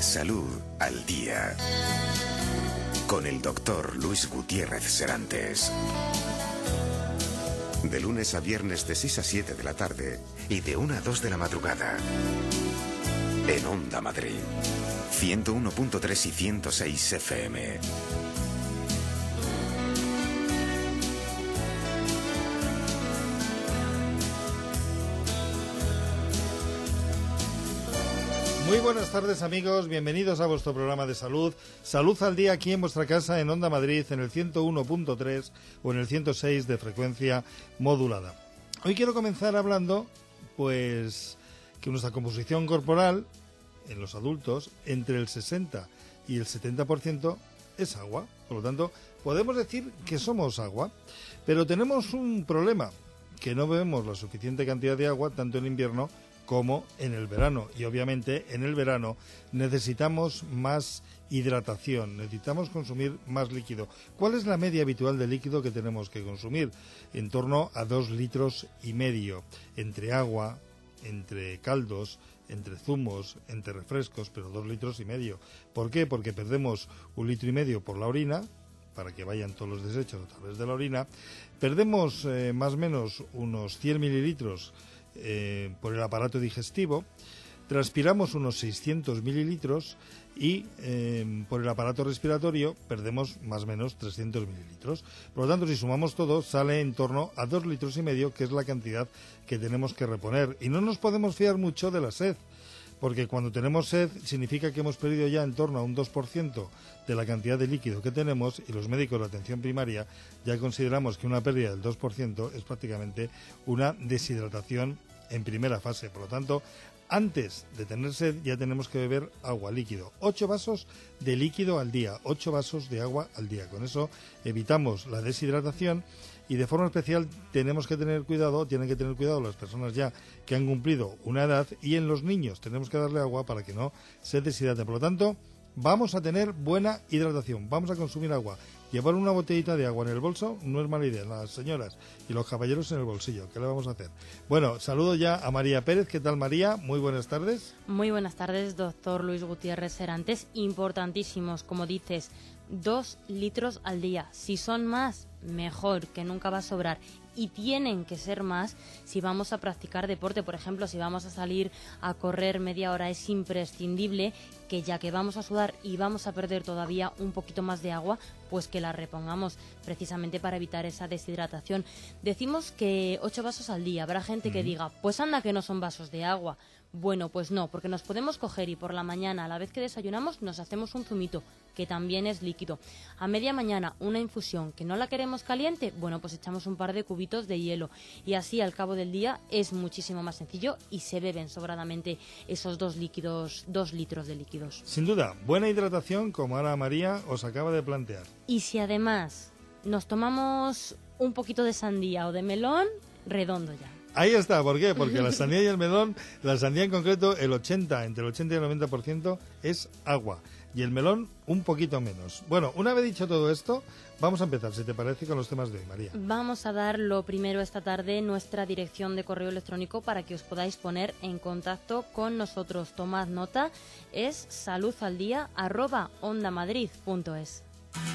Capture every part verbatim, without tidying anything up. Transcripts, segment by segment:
Salud al Día, con el doctor Luis Gutiérrez Serantes. De lunes a viernes de seis a siete de la tarde y de una a dos de la madrugada. En Onda Madrid, ciento uno punto tres y ciento seis F M. Muy buenas tardes, amigos, bienvenidos a vuestro programa de salud, Salud al Día, aquí en vuestra casa en Onda Madrid, en el ciento uno punto tres o en el ciento seis de frecuencia modulada. Hoy quiero comenzar hablando, pues, que nuestra composición corporal en los adultos, entre el sesenta y el setenta por ciento es agua. Por lo tanto, podemos decir que somos agua, pero tenemos un problema, que no bebemos la suficiente cantidad de agua, tanto en invierno como en el verano, y obviamente en el verano necesitamos más hidratación, necesitamos consumir más líquido. ¿Cuál es la media habitual de líquido que tenemos que consumir? En torno a dos litros y medio, entre agua, entre caldos, entre zumos, entre refrescos, pero dos litros y medio. ¿Por qué? Porque perdemos un litro y medio por la orina, para que vayan todos los desechos a través de la orina, perdemos eh, más o menos unos cien mililitros Eh, por el aparato digestivo, transpiramos unos seiscientos mililitros y eh, por el aparato respiratorio perdemos más o menos trescientos mililitros. Por lo tanto, si sumamos todo, sale en torno a dos litros y medio, que es la cantidad que tenemos que reponer. Y no nos podemos fiar mucho de la sed, porque cuando tenemos sed significa que hemos perdido ya en torno a un dos por ciento de la cantidad de líquido que tenemos, y los médicos de atención primaria ya consideramos que una pérdida del dos por ciento es prácticamente una deshidratación en primera fase. Por lo tanto, antes de tener sed ya tenemos que beber agua, líquido. Ocho vasos de líquido al día, ocho vasos de agua al día. Con eso evitamos la deshidratación. Y de forma especial tenemos que tener cuidado, tienen que tener cuidado las personas ya que han cumplido una edad, y en los niños tenemos que darle agua para que no se deshidraten. Por lo tanto, vamos a tener buena hidratación, vamos a consumir agua. Llevar una botellita de agua en el bolso no es mala idea, las señoras y los caballeros en el bolsillo. ¿Qué le vamos a hacer? Bueno, saludo ya a María Pérez. ¿Qué tal, María? Muy buenas tardes. Muy buenas tardes, doctor Luis Gutiérrez Serantes. Importantísimos, como dices, dos litros al día. Si son más, mejor, que nunca va a sobrar. Y tienen que ser más si vamos a practicar deporte. Por ejemplo, si vamos a salir a correr media hora, es imprescindible que, ya que vamos a sudar y vamos a perder todavía un poquito más de agua, pues que la repongamos, precisamente para evitar esa deshidratación. Decimos que ocho vasos al día. Habrá gente que diga, pues anda que no son vasos de agua. Bueno, pues no, porque nos podemos coger y por la mañana, a la vez que desayunamos, nos hacemos un zumito, que también es líquido. A media mañana, una infusión, que no la queremos caliente, bueno, pues echamos un par de cubitos de hielo. Y así, al cabo del día, es muchísimo más sencillo y se beben sobradamente esos dos líquidos, dos litros de líquidos. Sin duda, buena hidratación, como ahora María os acaba de plantear. Y si además nos tomamos un poquito de sandía o de melón, redondo ya. Ahí está, ¿por qué? Porque la sandía y el melón, la sandía en concreto, el ochenta, entre el ochenta y el noventa por ciento es agua, y el melón un poquito menos. Bueno, una vez dicho todo esto, vamos a empezar, si te parece, con los temas de hoy, María. Vamos a dar lo primero esta tarde nuestra dirección de correo electrónico para que os podáis poner en contacto con nosotros. Tomad nota, es saludaldia arroba ondamadrid punto es.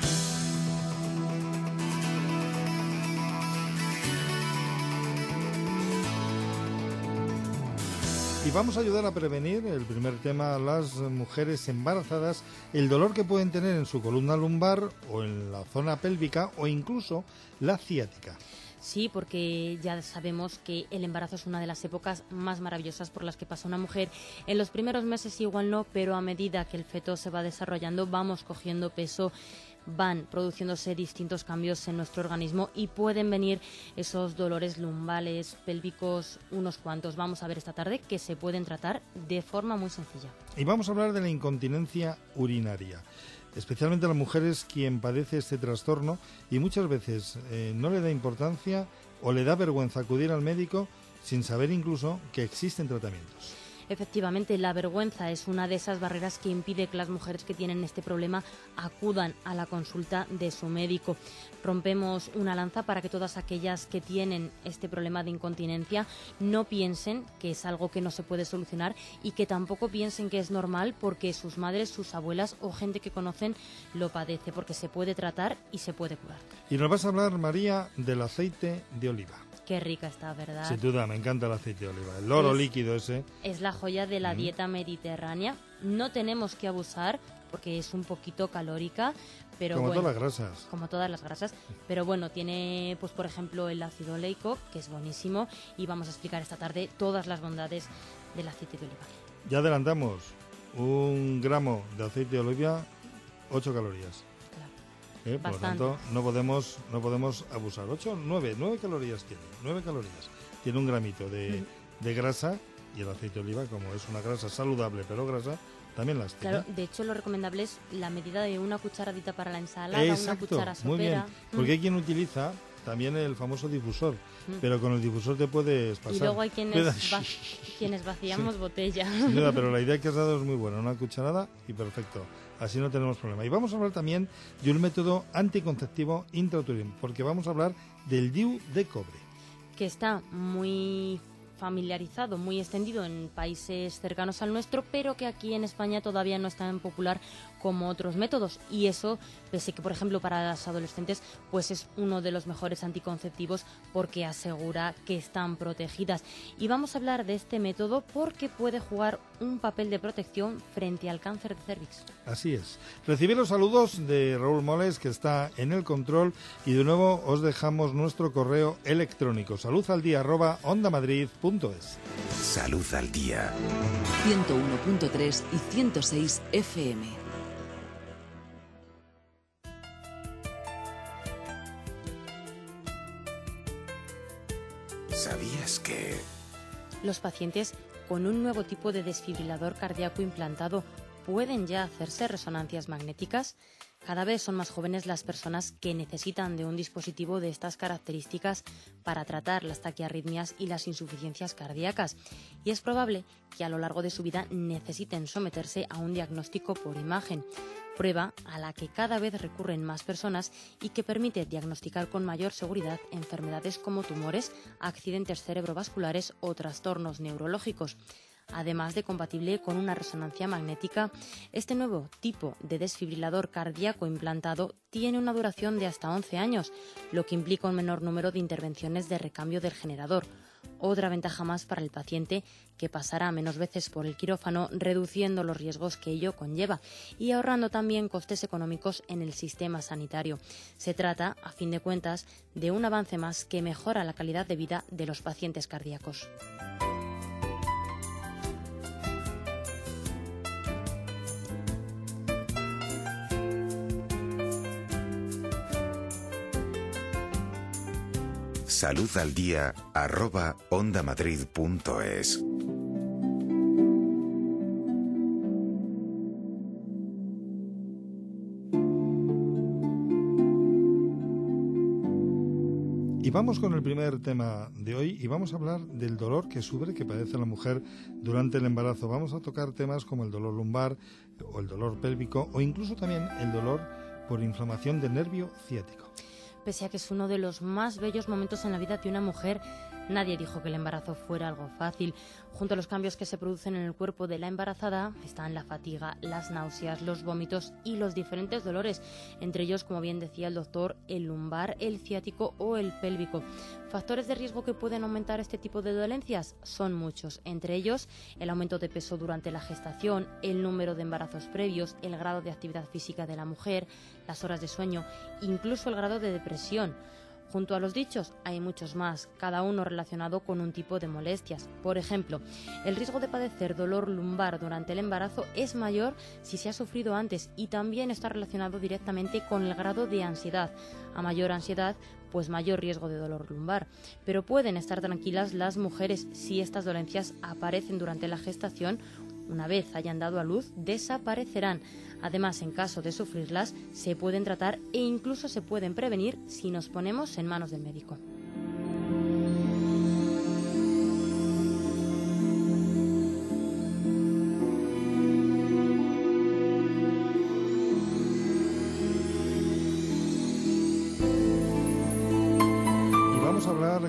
Y vamos a ayudar a prevenir, el primer tema, a las mujeres embarazadas, el dolor que pueden tener en su columna lumbar o en la zona pélvica o incluso la ciática. Sí, porque ya sabemos que el embarazo es una de las épocas más maravillosas por las que pasa una mujer. En los primeros meses igual no, pero a medida que el feto se va desarrollando vamos cogiendo peso, van produciéndose distintos cambios en nuestro organismo y pueden venir esos dolores lumbales, pélvicos, unos cuantos. Vamos a ver esta tarde que se pueden tratar de forma muy sencilla. Y vamos a hablar de la incontinencia urinaria, especialmente a las mujeres quien padece este trastorno y muchas veces eh, no le da importancia o le da vergüenza acudir al médico sin saber incluso que existen tratamientos. Efectivamente, la vergüenza es una de esas barreras que impide que las mujeres que tienen este problema acudan a la consulta de su médico. Rompemos una lanza para que todas aquellas que tienen este problema de incontinencia no piensen que es algo que no se puede solucionar y que tampoco piensen que es normal porque sus madres, sus abuelas o gente que conocen lo padece, porque se puede tratar y se puede curar. Y nos vas a hablar, María, del aceite de oliva. Qué rica está, ¿verdad? Sin duda, me encanta el aceite de oliva. El oro es, líquido ese. Es la joya de la Mm. dieta mediterránea. No tenemos que abusar porque es un poquito calórica, pero Como bueno, todas las grasas. como todas las grasas, pero bueno, tiene, pues por ejemplo, el ácido oleico, que es buenísimo, y vamos a explicar esta tarde todas las bondades del aceite de oliva. Ya adelantamos, un gramo de aceite de oliva, ocho calorías. Claro. ¿eh? Por lo Bastante. tanto, no podemos, no podemos abusar. ocho, nueve, nueve calorías tiene, nueve calorías. Tiene un gramito de, de grasa, y el aceite de oliva, como es una grasa saludable, pero grasa, también las tiene. Claro, de hecho lo recomendable es la medida de una cucharadita para la ensalada, Exacto, una cuchara muy bien, sopera. porque Mm. hay quien utiliza también el famoso difusor, Mm. pero con el difusor te puedes pasar. Y luego hay quienes, Queda- va- quienes vaciamos botella. Sin duda, pero la idea que has dado es muy buena, una cucharada y perfecto, así no tenemos problema. Y vamos a hablar también de un método anticonceptivo intrauterino, porque vamos a hablar del D I U de cobre. Que está muy familiarizado, muy extendido en países cercanos al nuestro, pero que aquí en España todavía no es tan popular como otros métodos. Y eso, pese que, por ejemplo, para las adolescentes, pues es uno de los mejores anticonceptivos porque asegura que están protegidas. Y vamos a hablar de este método porque puede jugar un papel de protección frente al cáncer de cervix. Así es. Recibí los saludos de Raúl Moles, que está en el control, y de nuevo os dejamos nuestro correo electrónico, saludaldía arroba ondamadrid punto es. Salud al día. ciento uno punto tres y ciento seis F M. ¿Sabías que... Los pacientes con un nuevo tipo de desfibrilador cardíaco implantado pueden ya hacerse resonancias magnéticas? Cada vez son más jóvenes las personas que necesitan de un dispositivo de estas características para tratar las taquiarritmias y las insuficiencias cardíacas. Y es probable que a lo largo de su vida necesiten someterse a un diagnóstico por imagen, prueba a la que cada vez recurren más personas y que permite diagnosticar con mayor seguridad enfermedades como tumores, accidentes cerebrovasculares o trastornos neurológicos. Además de compatible con una resonancia magnética, este nuevo tipo de desfibrilador cardíaco implantado tiene una duración de hasta once años, lo que implica un menor número de intervenciones de recambio del generador. Otra ventaja más para el paciente, que pasará menos veces por el quirófano, reduciendo los riesgos que ello conlleva y ahorrando también costes económicos en el sistema sanitario. Se trata, a fin de cuentas, de un avance más que mejora la calidad de vida de los pacientes cardíacos. Salud al día arroba ondamadrid punto es. Y vamos con el primer tema de hoy y vamos a hablar del dolor que sufre, que padece la mujer durante el embarazo. Vamos a tocar temas como el dolor lumbar o el dolor pélvico o incluso también el dolor por inflamación del nervio ciático. Pese a que es uno de los más bellos momentos en la vida de una mujer, nadie dijo que el embarazo fuera algo fácil. Junto a los cambios que se producen en el cuerpo de la embarazada están la fatiga, las náuseas, los vómitos y los diferentes dolores, entre ellos, como bien decía el doctor, el lumbar, el ciático o el pélvico. ¿Factores de riesgo que pueden aumentar este tipo de dolencias? Son muchos, entre ellos el aumento de peso durante la gestación, el número de embarazos previos, el grado de actividad física de la mujer, las horas de sueño, incluso el grado de depresión. Junto a los dichos hay muchos más, cada uno relacionado con un tipo de molestias. Por ejemplo, el riesgo de padecer dolor lumbar durante el embarazo es mayor si se ha sufrido antes y también está relacionado directamente con el grado de ansiedad. A mayor ansiedad, pues mayor riesgo de dolor lumbar. Pero pueden estar tranquilas las mujeres si estas dolencias aparecen durante la gestación. Una vez hayan dado a luz, desaparecerán. Además, en caso de sufrirlas, se pueden tratar e incluso se pueden prevenir si nos ponemos en manos del médico.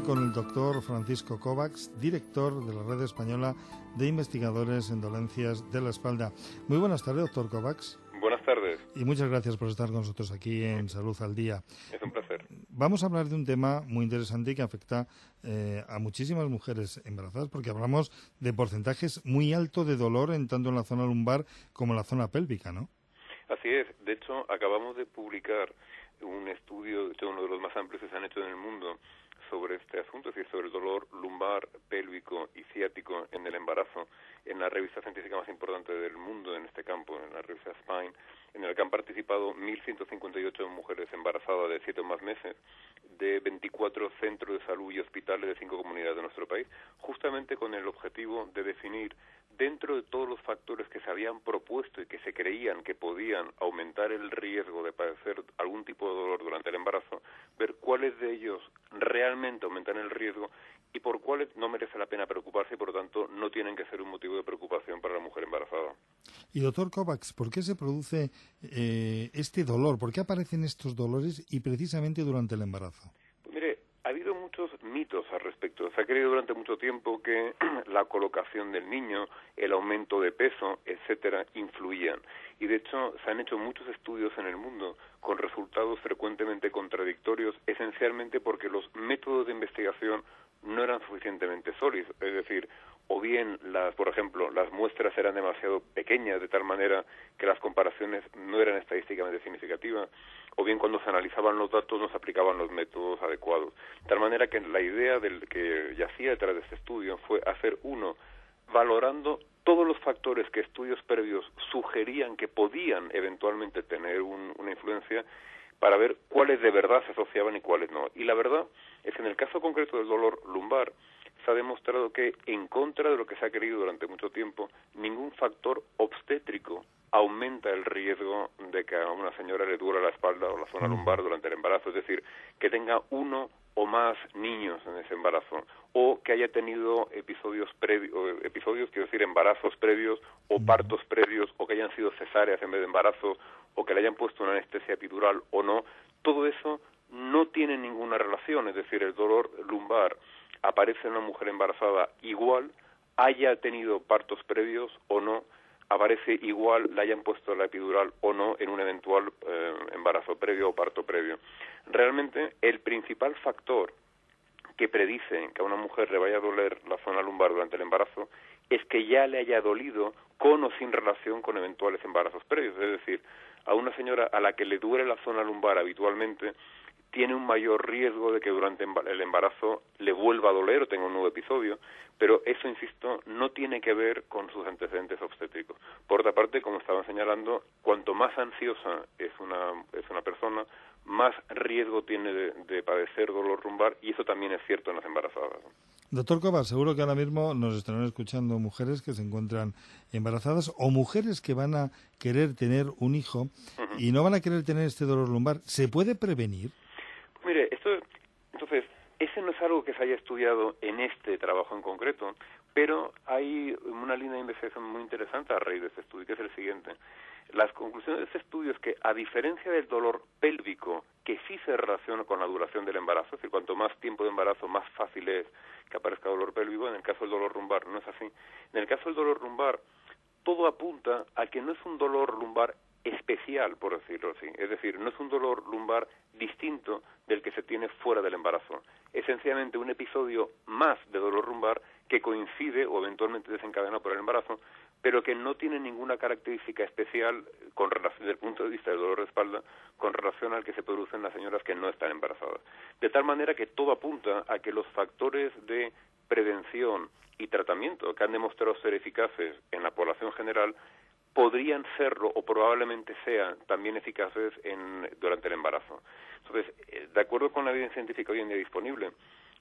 con el doctor Francisco Kovacs, director de la Red Española de Investigadores en Dolencias de la Espalda. Muy buenas tardes, doctor Kovacs. Buenas tardes. Y muchas gracias por estar con nosotros aquí en Salud al Día. Es un placer. Vamos a hablar de un tema muy interesante y que afecta eh, a muchísimas mujeres embarazadas, porque hablamos de porcentajes muy altos de dolor en tanto en la zona lumbar como en la zona pélvica, ¿no? Así es. De hecho, acabamos de publicar un estudio, este es uno de los más amplios que se han hecho en el mundo, sobre este asunto, es decir, sobre el dolor lumbar, pélvico y ciático en el embarazo, en la revista científica más importante del mundo en este campo, en la revista Spine, en el que han participado mil ciento cincuenta y ocho mujeres embarazadas de siete o más meses, de veinticuatro centros de salud y hospitales de cinco comunidades de nuestro país, justamente con el objetivo de definir, dentro de todos los factores que se habían propuesto y que se creían que podían aumentar el riesgo de padecer algún tipo de dolor durante el embarazo, ver cuáles de ellos realmente aumentan el riesgo y por cuáles no merece la pena preocuparse y, por lo tanto, no tienen que ser un motivo de preocupación para la mujer embarazada. Y, doctor Kovacs, ¿por qué se produce eh, este dolor? ¿Por qué aparecen estos dolores y precisamente durante el embarazo? Pues mire, ha habido muchos mitos al respecto. Se ha creído durante mucho tiempo que la colocación del niño, el aumento de peso, etcétera, influían. Y de hecho se han hecho muchos estudios en el mundo con resultados frecuentemente contradictorios, esencialmente porque los métodos de investigación no eran suficientemente sólidos. Es decir, o bien, las, por ejemplo, las muestras eran demasiado pequeñas, de tal manera que las comparaciones no eran estadísticamente significativas, o bien cuando se analizaban los datos no se aplicaban los métodos adecuados. De tal manera que la idea del que yacía detrás de este estudio fue hacer uno, valorando todos los factores que estudios previos sugerían que podían eventualmente tener un, una influencia, para ver cuáles de verdad se asociaban y cuáles no. Y la verdad es que en el caso concreto del dolor lumbar se ha demostrado que, en contra de lo que se ha creído durante mucho tiempo, ningún factor obstétrico aumenta el riesgo de que a una señora le duela la espalda o la zona lumbar durante el embarazo, es decir, que tenga uno o más niños en ese embarazo, o que haya tenido episodios previos, episodios, quiero decir, embarazos previos o partos previos, o que hayan sido cesáreas en vez de embarazos, o que le hayan puesto una anestesia epidural o no. Todo eso no tiene ninguna relación, es decir, el dolor lumbar aparece en una mujer embarazada igual, haya tenido partos previos o no, aparece igual, le hayan puesto la epidural o no en un eventual eh, embarazo previo o parto previo. Realmente, el principal factor que predice que a una mujer le vaya a doler la zona lumbar durante el embarazo es que ya le haya dolido con o sin relación con eventuales embarazos previos. Es decir, a una señora a la que le duele la zona lumbar habitualmente, tiene un mayor riesgo de que durante el embarazo le vuelva a doler o tenga un nuevo episodio, pero eso, insisto, no tiene que ver con sus antecedentes obstétricos. Por otra parte, como estaban señalando, cuanto más ansiosa es una, es una persona, más riesgo tiene de, de padecer dolor lumbar, y eso también es cierto en las embarazadas. Doctor Kovacs, seguro que ahora mismo nos estarán escuchando mujeres que se encuentran embarazadas o mujeres que van a querer tener un hijo uh-huh. y no van a querer tener este dolor lumbar. ¿Se puede prevenir? Mire, esto, entonces, ese no es algo que se haya estudiado en este trabajo en concreto, pero hay una línea de investigación muy interesante a raíz de este estudio, que es el siguiente. Las conclusiones de este estudio es que, a diferencia del dolor pélvico, que sí se relaciona con la duración del embarazo, es decir, cuanto más tiempo de embarazo, más fácil es que aparezca dolor pélvico, en el caso del dolor lumbar no es así. En el caso del dolor lumbar, todo apunta a que no es un dolor lumbar especial, por decirlo así. Es decir, no es un dolor lumbar distinto del que se tiene fuera del embarazo. Esencialmente un episodio más de dolor lumbar que coincide o eventualmente desencadena por el embarazo, pero que no tiene ninguna característica especial con relación, desde el punto de vista del dolor de espalda, con relación al que se produce en las señoras que no están embarazadas. De tal manera que todo apunta a que los factores de prevención y tratamiento que han demostrado ser eficaces en la población general podrían serlo o probablemente sean también eficaces en, durante el embarazo. Entonces, de acuerdo con la evidencia científica hoy en día disponible,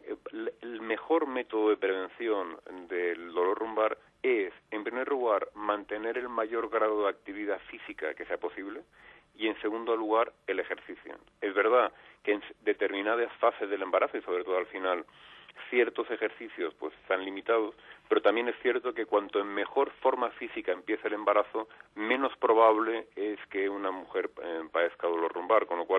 el mejor método de prevención del dolor lumbar es, en primer lugar, mantener el mayor grado de actividad física que sea posible, y en segundo lugar, el ejercicio. Es verdad que en determinadas fases del embarazo, y sobre todo al final, ciertos ejercicios pues están limitados, pero también es cierto que cuanto en mejor forma física empieza el embarazo, menos probable es que una mujer eh, padezca dolor lumbar, con lo cual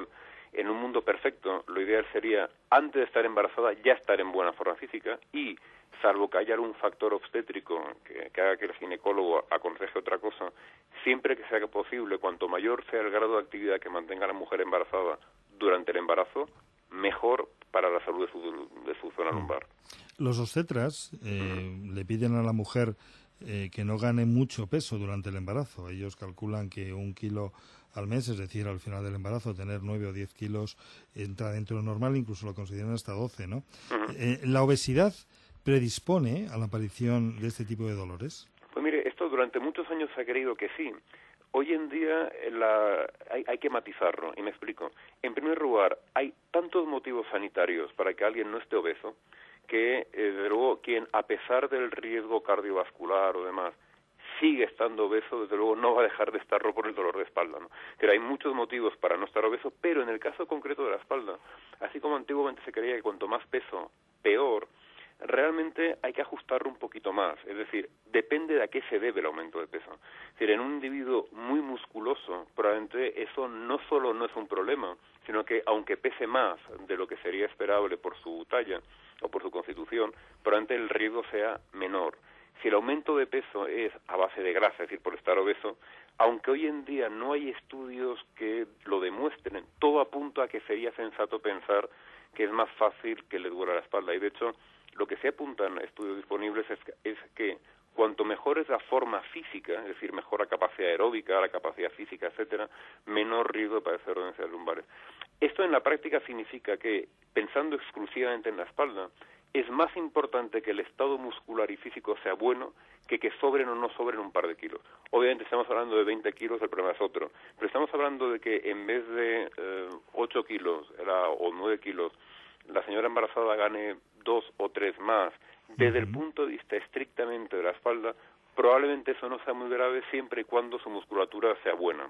En un mundo perfecto, lo ideal sería, antes de estar embarazada, ya estar en buena forma física y, salvo que haya algún factor obstétrico que, que haga que el ginecólogo aconseje otra cosa, siempre que sea posible, cuanto mayor sea el grado de actividad que mantenga a la mujer embarazada durante el embarazo, mejor para la salud de su, de su zona lumbar. Los obstetras eh, mm. le piden a la mujer eh, que no gane mucho peso durante el embarazo. Ellos calculan que un kilo al mes, es decir, al final del embarazo, tener nueve o diez kilos entra dentro de lo normal, incluso lo consideran hasta doce, ¿no? Uh-huh. Eh, ¿La obesidad predispone a la aparición de este tipo de dolores? Pues mire, esto durante muchos años se ha creído que sí. Hoy en día la, hay, hay que matizarlo, y me explico. En primer lugar, hay tantos motivos sanitarios para que alguien no esté obeso, que, eh, desde luego, quien, a pesar del riesgo cardiovascular o demás, sigue estando obeso, desde luego no va a dejar de estarlo por el dolor de espalda, ¿no? Pero hay muchos motivos para no estar obeso, pero en el caso concreto de la espalda, así como antiguamente se creía que cuanto más peso, peor, realmente hay que ajustarlo un poquito más, es decir, depende de a qué se debe el aumento de peso. Es decir, en un individuo muy musculoso, probablemente eso no solo no es un problema, sino que aunque pese más de lo que sería esperable por su talla o por su constitución, probablemente el riesgo sea menor. Si el aumento de peso es a base de grasa, es decir, por estar obeso, aunque hoy en día no hay estudios que lo demuestren, todo apunta a que sería sensato pensar que es más fácil que le duela la espalda. Y de hecho, lo que se apunta en estudios disponibles es que, es que cuanto mejor es la forma física, es decir, mejor la capacidad aeróbica, la capacidad física, etcétera, menor riesgo de padecer dolencias lumbares. Esto en la práctica significa que, pensando exclusivamente en la espalda, es más importante que el estado muscular y físico sea bueno que que sobren o no sobren un par de kilos. Obviamente estamos hablando de veinte kilos, el problema es otro, pero estamos hablando de que en vez de eh, ocho kilos era, o nueve kilos, la señora embarazada gane dos o tres más. Desde uh-huh. el punto de vista estrictamente de la espalda, probablemente eso no sea muy grave siempre y cuando su musculatura sea buena.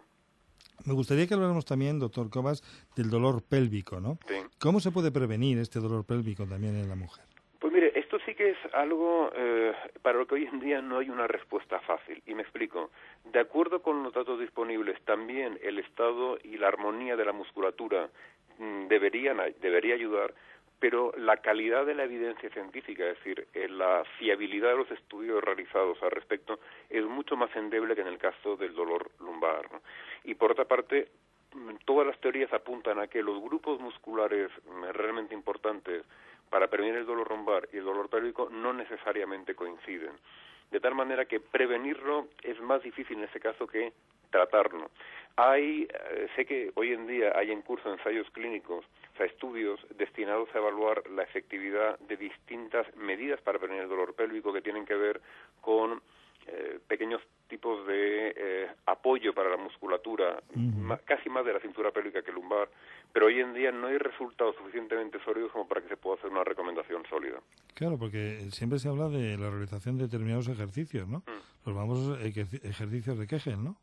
Me gustaría que habláramos también, doctor Cobas, del dolor pélvico, ¿no? Sí. ¿Cómo se puede prevenir este dolor pélvico también en la mujer? Pues mire, esto sí que es algo eh, para lo que hoy en día no hay una respuesta fácil, y me explico. De acuerdo con los datos disponibles, también el estado y la armonía de la musculatura mm, deberían, debería ayudar, pero la calidad de la evidencia científica, es decir, eh, la fiabilidad de los estudios realizados al respecto, es mucho más endeble que en el caso del dolor lumbar, ¿no? Y por otra parte, todas las teorías apuntan a que los grupos musculares realmente importantes para prevenir el dolor lumbar y el dolor pélvico no necesariamente coinciden. De tal manera que prevenirlo es más difícil en ese caso que tratarlo. Hay, eh, sé que hoy en día hay en curso ensayos clínicos, o sea, estudios destinados a evaluar la efectividad de distintas medidas para prevenir el dolor pélvico que tienen que ver con eh, pequeños tipos de eh, apoyo para la musculatura, uh-huh. ma, casi más de la cintura pélvica que lumbar, pero hoy en día no hay resultados suficientemente sólidos como para que se pueda hacer una recomendación sólida. Claro, porque siempre se habla de la realización de determinados ejercicios, ¿no? Mm. Los famosos ejercicios de Kegel, ¿no?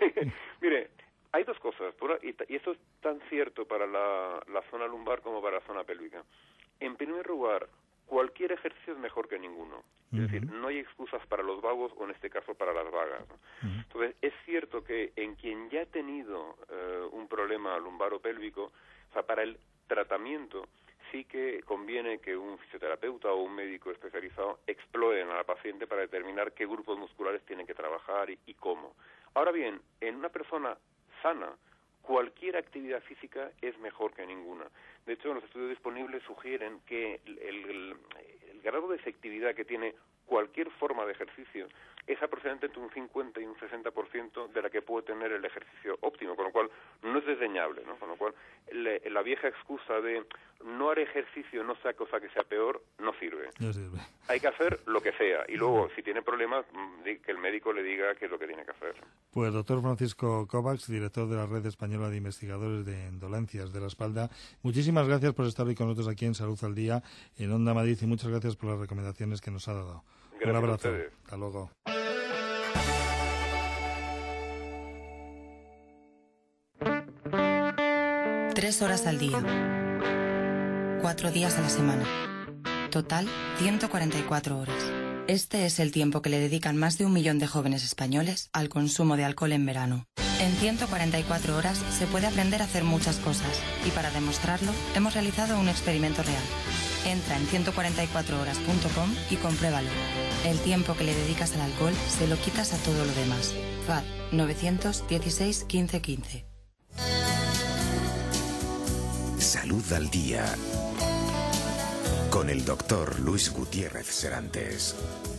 Mire, hay dos cosas, y esto es tan cierto para la, la zona lumbar como para la zona pélvica. En primer lugar, cualquier ejercicio es mejor que ninguno. Es uh-huh. decir, no hay excusas para los vagos o en este caso para las vagas, ¿no? Uh-huh. Entonces, es cierto que en quien ya ha tenido eh, un problema lumbar o pélvico, o sea, para el tratamiento sí que conviene que un fisioterapeuta o un médico especializado exploren a la paciente para determinar qué grupos musculares tienen que trabajar y, y cómo. Ahora bien, en una persona sana, cualquier actividad física es mejor que ninguna. De hecho, los estudios disponibles sugieren que el, el, el grado de efectividad que tiene cualquier forma de ejercicio es aproximadamente entre un cincuenta y un sesenta por ciento de la que puede tener el ejercicio óptimo, con lo cual no es desdeñable, ¿no? Con lo cual le, la vieja excusa de no haré ejercicio, no sea cosa que sea peor, no sirve. No sirve. Hay que hacer lo que sea y luego, si tiene problemas, que el médico le diga qué es lo que tiene que hacer. Pues doctor Francisco Kovacs, director de la Red Española de Investigadores de Dolencias de la Espalda, muchísimas gracias por estar hoy con nosotros aquí en Salud al Día, en Onda Madrid, y muchas gracias por las recomendaciones que nos ha dado. Gracias. Un abrazo. Hasta luego. Tres horas al día. Cuatro días a la semana. Total, ciento cuarenta y cuatro horas. Este es el tiempo que le dedican más de un millón de jóvenes españoles al consumo de alcohol en verano. En ciento cuarenta y cuatro horas se puede aprender a hacer muchas cosas y para demostrarlo hemos realizado un experimento real. Entra en ciento cuarenta y cuatro horas punto com y compruébalo. El tiempo que le dedicas al alcohol se lo quitas a todo lo demás. F A D nueve uno seis, quince, quince. Salud al Día con el doctor Luis Gutiérrez Serantes.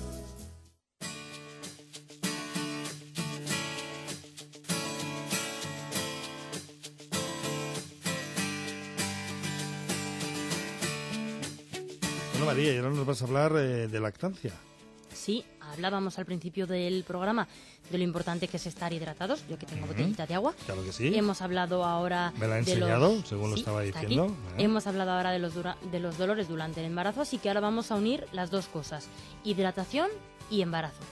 Bueno, María, y ahora nos vas a hablar eh, de lactancia. Sí, hablábamos al principio del programa de lo importante que es estar hidratados. Yo que tengo Uh-huh. botellita de agua. Claro que sí. Hemos hablado ahora... Me la ha de enseñado, los... según lo Sí, estaba está diciendo. aquí. ¿Eh? Hemos hablado ahora de los, dura... de los dolores durante el embarazo, así que ahora vamos a unir las dos cosas. Hidratación y embarazo.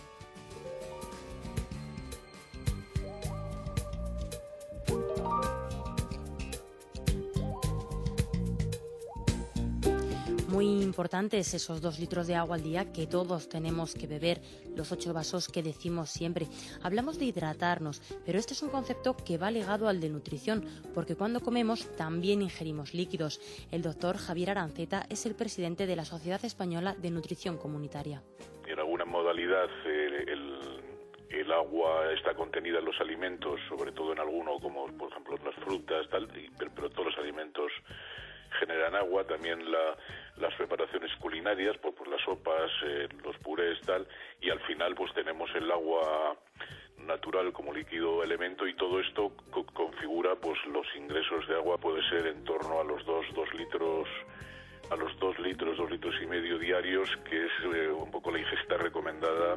Muy importantes esos dos litros de agua al día que todos tenemos que beber, los ocho vasos que decimos siempre. Hablamos de hidratarnos, pero este es un concepto que va ligado al de nutrición, porque cuando comemos también ingerimos líquidos. El doctor Javier Aranceta es el presidente de la Sociedad Española de Nutrición Comunitaria. En alguna modalidad eh, el, el agua está contenida en los alimentos, sobre todo en alguno, como por ejemplo las frutas, tal, y, pero, pero todos los alimentos generan agua, también la, las preparaciones culinarias, pues, pues las sopas, eh, los purés, tal, y al final pues tenemos el agua natural como líquido elemento, y todo esto co- configura pues los ingresos de agua, puede ser en torno a los dos, dos litros, a los dos litros, dos litros y medio diarios, que es eh, un poco la ingesta recomendada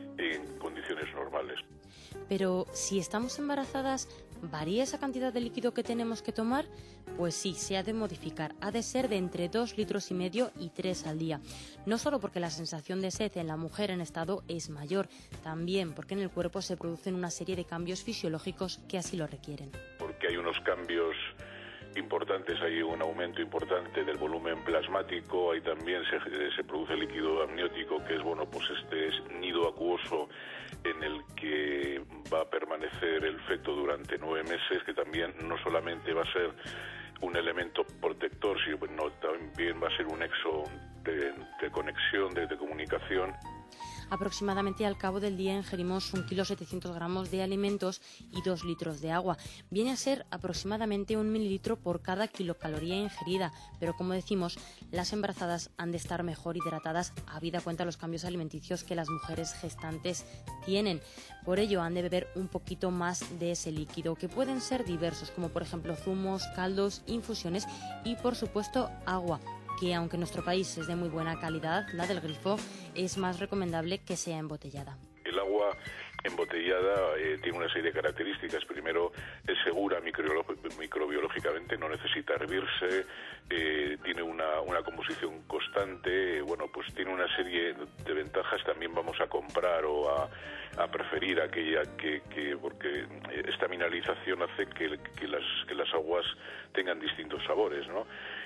en condiciones normales. Pero si estamos embarazadas, ¿varía esa cantidad de líquido que tenemos que tomar? Pues sí, se ha de modificar. Ha de ser de entre dos litros y medio y tres al día. No solo porque la sensación de sed en la mujer en estado es mayor, también porque en el cuerpo se producen una serie de cambios fisiológicos que así lo requieren. Porque hay unos cambios importantes, hay un aumento importante del volumen plasmático, ahí también se, se produce líquido amniótico, que es bueno pues este nido acuoso en el que va a permanecer el feto durante nueve meses, que también no solamente va a ser un elemento protector, sino también va a ser un nexo de, de conexión, de, de comunicación. Aproximadamente al cabo del día ingerimos un kilo setecientos gramos de alimentos y dos litros de agua. Viene a ser aproximadamente un mililitro por cada kilocaloría ingerida, pero como decimos, las embarazadas han de estar mejor hidratadas, habida cuenta los cambios alimenticios que las mujeres gestantes tienen. Por ello han de beber un poquito más de ese líquido, que pueden ser diversos, como por ejemplo zumos, caldos, infusiones y por supuesto agua, que aunque en nuestro país es de muy buena calidad, la del grifo, es más recomendable que sea embotellada. El agua embotellada eh, tiene una serie de características. Primero, es segura microbiolo- microbiológicamente, no necesita hervirse, eh, tiene una, una composición constante, eh, bueno, pues tiene una serie de ventajas. También vamos a comprar o a, a preferir aquella que, que porque esta mineralización hace que, que, las, que las aguas tengan distintos sabores, ¿no?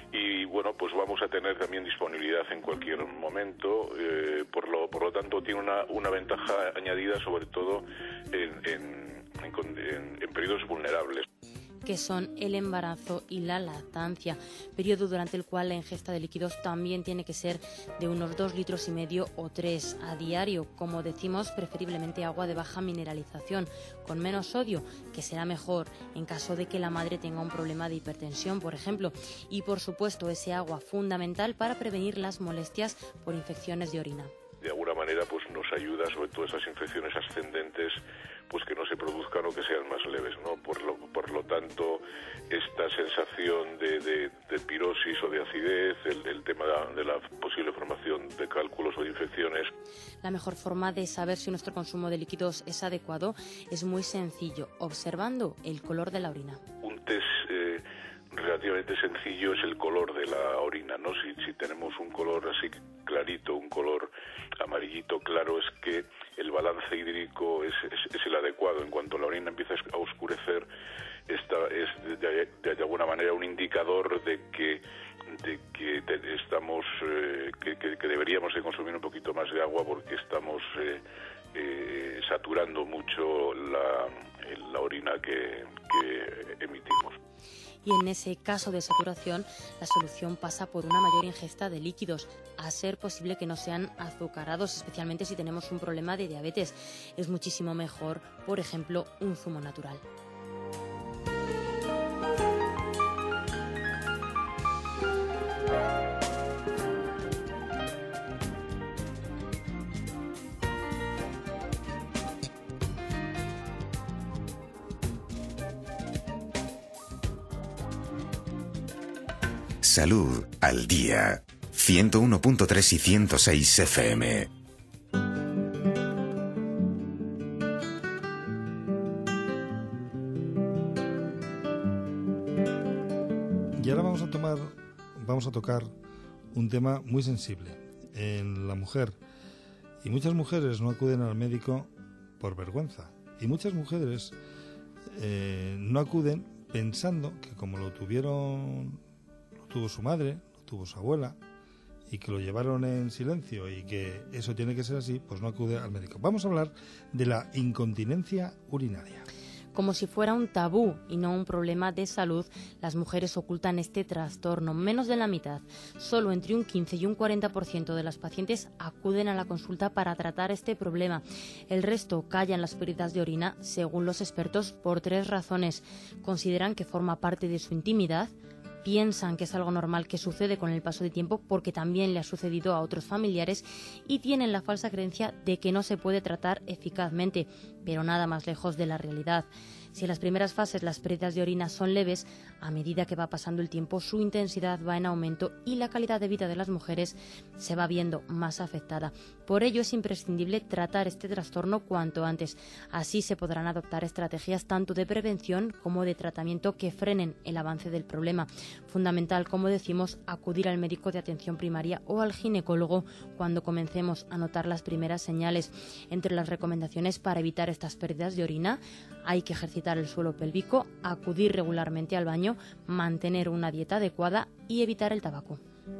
Y bueno, pues vamos a tener también disponibilidad en cualquier momento, eh, por lo por lo tanto tiene una, una ventaja añadida, sobre todo en, en, en, en, en periodos vulnerables, que son el embarazo y la lactancia, periodo durante el cual la ingesta de líquidos también tiene que ser de unos dos litros y medio o tres a diario. Como decimos, preferiblemente agua de baja mineralización, con menos sodio, que será mejor en caso de que la madre tenga un problema de hipertensión, por ejemplo. Y por supuesto, ese agua fundamental para prevenir las molestias por infecciones de orina. De alguna manera pues nos ayuda, sobre todo esas infecciones ascendentes, pues que no se produzcan o que sean más leves, ¿no? Por lo, por lo tanto, esta sensación de, de, de pirosis o de acidez, el, el tema de, de la posible formación de cálculos o de infecciones. La mejor forma de saber si nuestro consumo de líquidos es adecuado es muy sencillo, observando el color de la orina. Un test eh, relativamente sencillo es el color de la orina, ¿no? Si, si tenemos un color así clarito, un color amarillito claro, es que el balance hídrico es, es, es el adecuado. En cuanto la orina empieza a oscurecer, esta es de, de, de alguna manera un indicador de que de que te, estamos eh, que, que, que deberíamos de consumir un poquito más de agua, porque estamos eh, eh, saturando mucho la, en la orina que, que emitimos. Y en ese caso de saturación, la solución pasa por una mayor ingesta de líquidos, a ser posible que no sean azucarados, especialmente si tenemos un problema de diabetes. Es muchísimo mejor, por ejemplo, un zumo natural. Salud al día. ciento uno punto tres y ciento seis F M. Y ahora vamos a tomar, vamos a tocar un tema muy sensible en la mujer. Y muchas mujeres no acuden al médico por vergüenza. Y muchas mujeres eh, no acuden pensando que como lo tuvieron, lo tuvo su madre, lo tuvo su abuela, y que lo llevaron en silencio y que eso tiene que ser así, pues no acude al médico. Vamos a hablar de la incontinencia urinaria. Como si fuera un tabú y no un problema de salud, las mujeres ocultan este trastorno. Menos de la mitad, solo entre un quince y un cuarenta por ciento de las pacientes acuden a la consulta para tratar este problema. El resto callan las pérdidas de orina, según los expertos, por tres razones. Consideran que forma parte de su intimidad, piensan que es algo normal que sucede con el paso del tiempo porque también le ha sucedido a otros familiares y tienen la falsa creencia de que no se puede tratar eficazmente, pero nada más lejos de la realidad. Si en las primeras fases las pérdidas de orina son leves, a medida que va pasando el tiempo su intensidad va en aumento y la calidad de vida de las mujeres se va viendo más afectada. Por ello es imprescindible tratar este trastorno cuanto antes. Así se podrán adoptar estrategias tanto de prevención como de tratamiento que frenen el avance del problema. Fundamental, como decimos, acudir al médico de atención primaria o al ginecólogo cuando comencemos a notar las primeras señales. Entre las recomendaciones para evitar estas pérdidas de orina hay que ejercitar el suelo pélvico, acudir regularmente al baño, mantener una dieta adecuada y evitar el tabaco.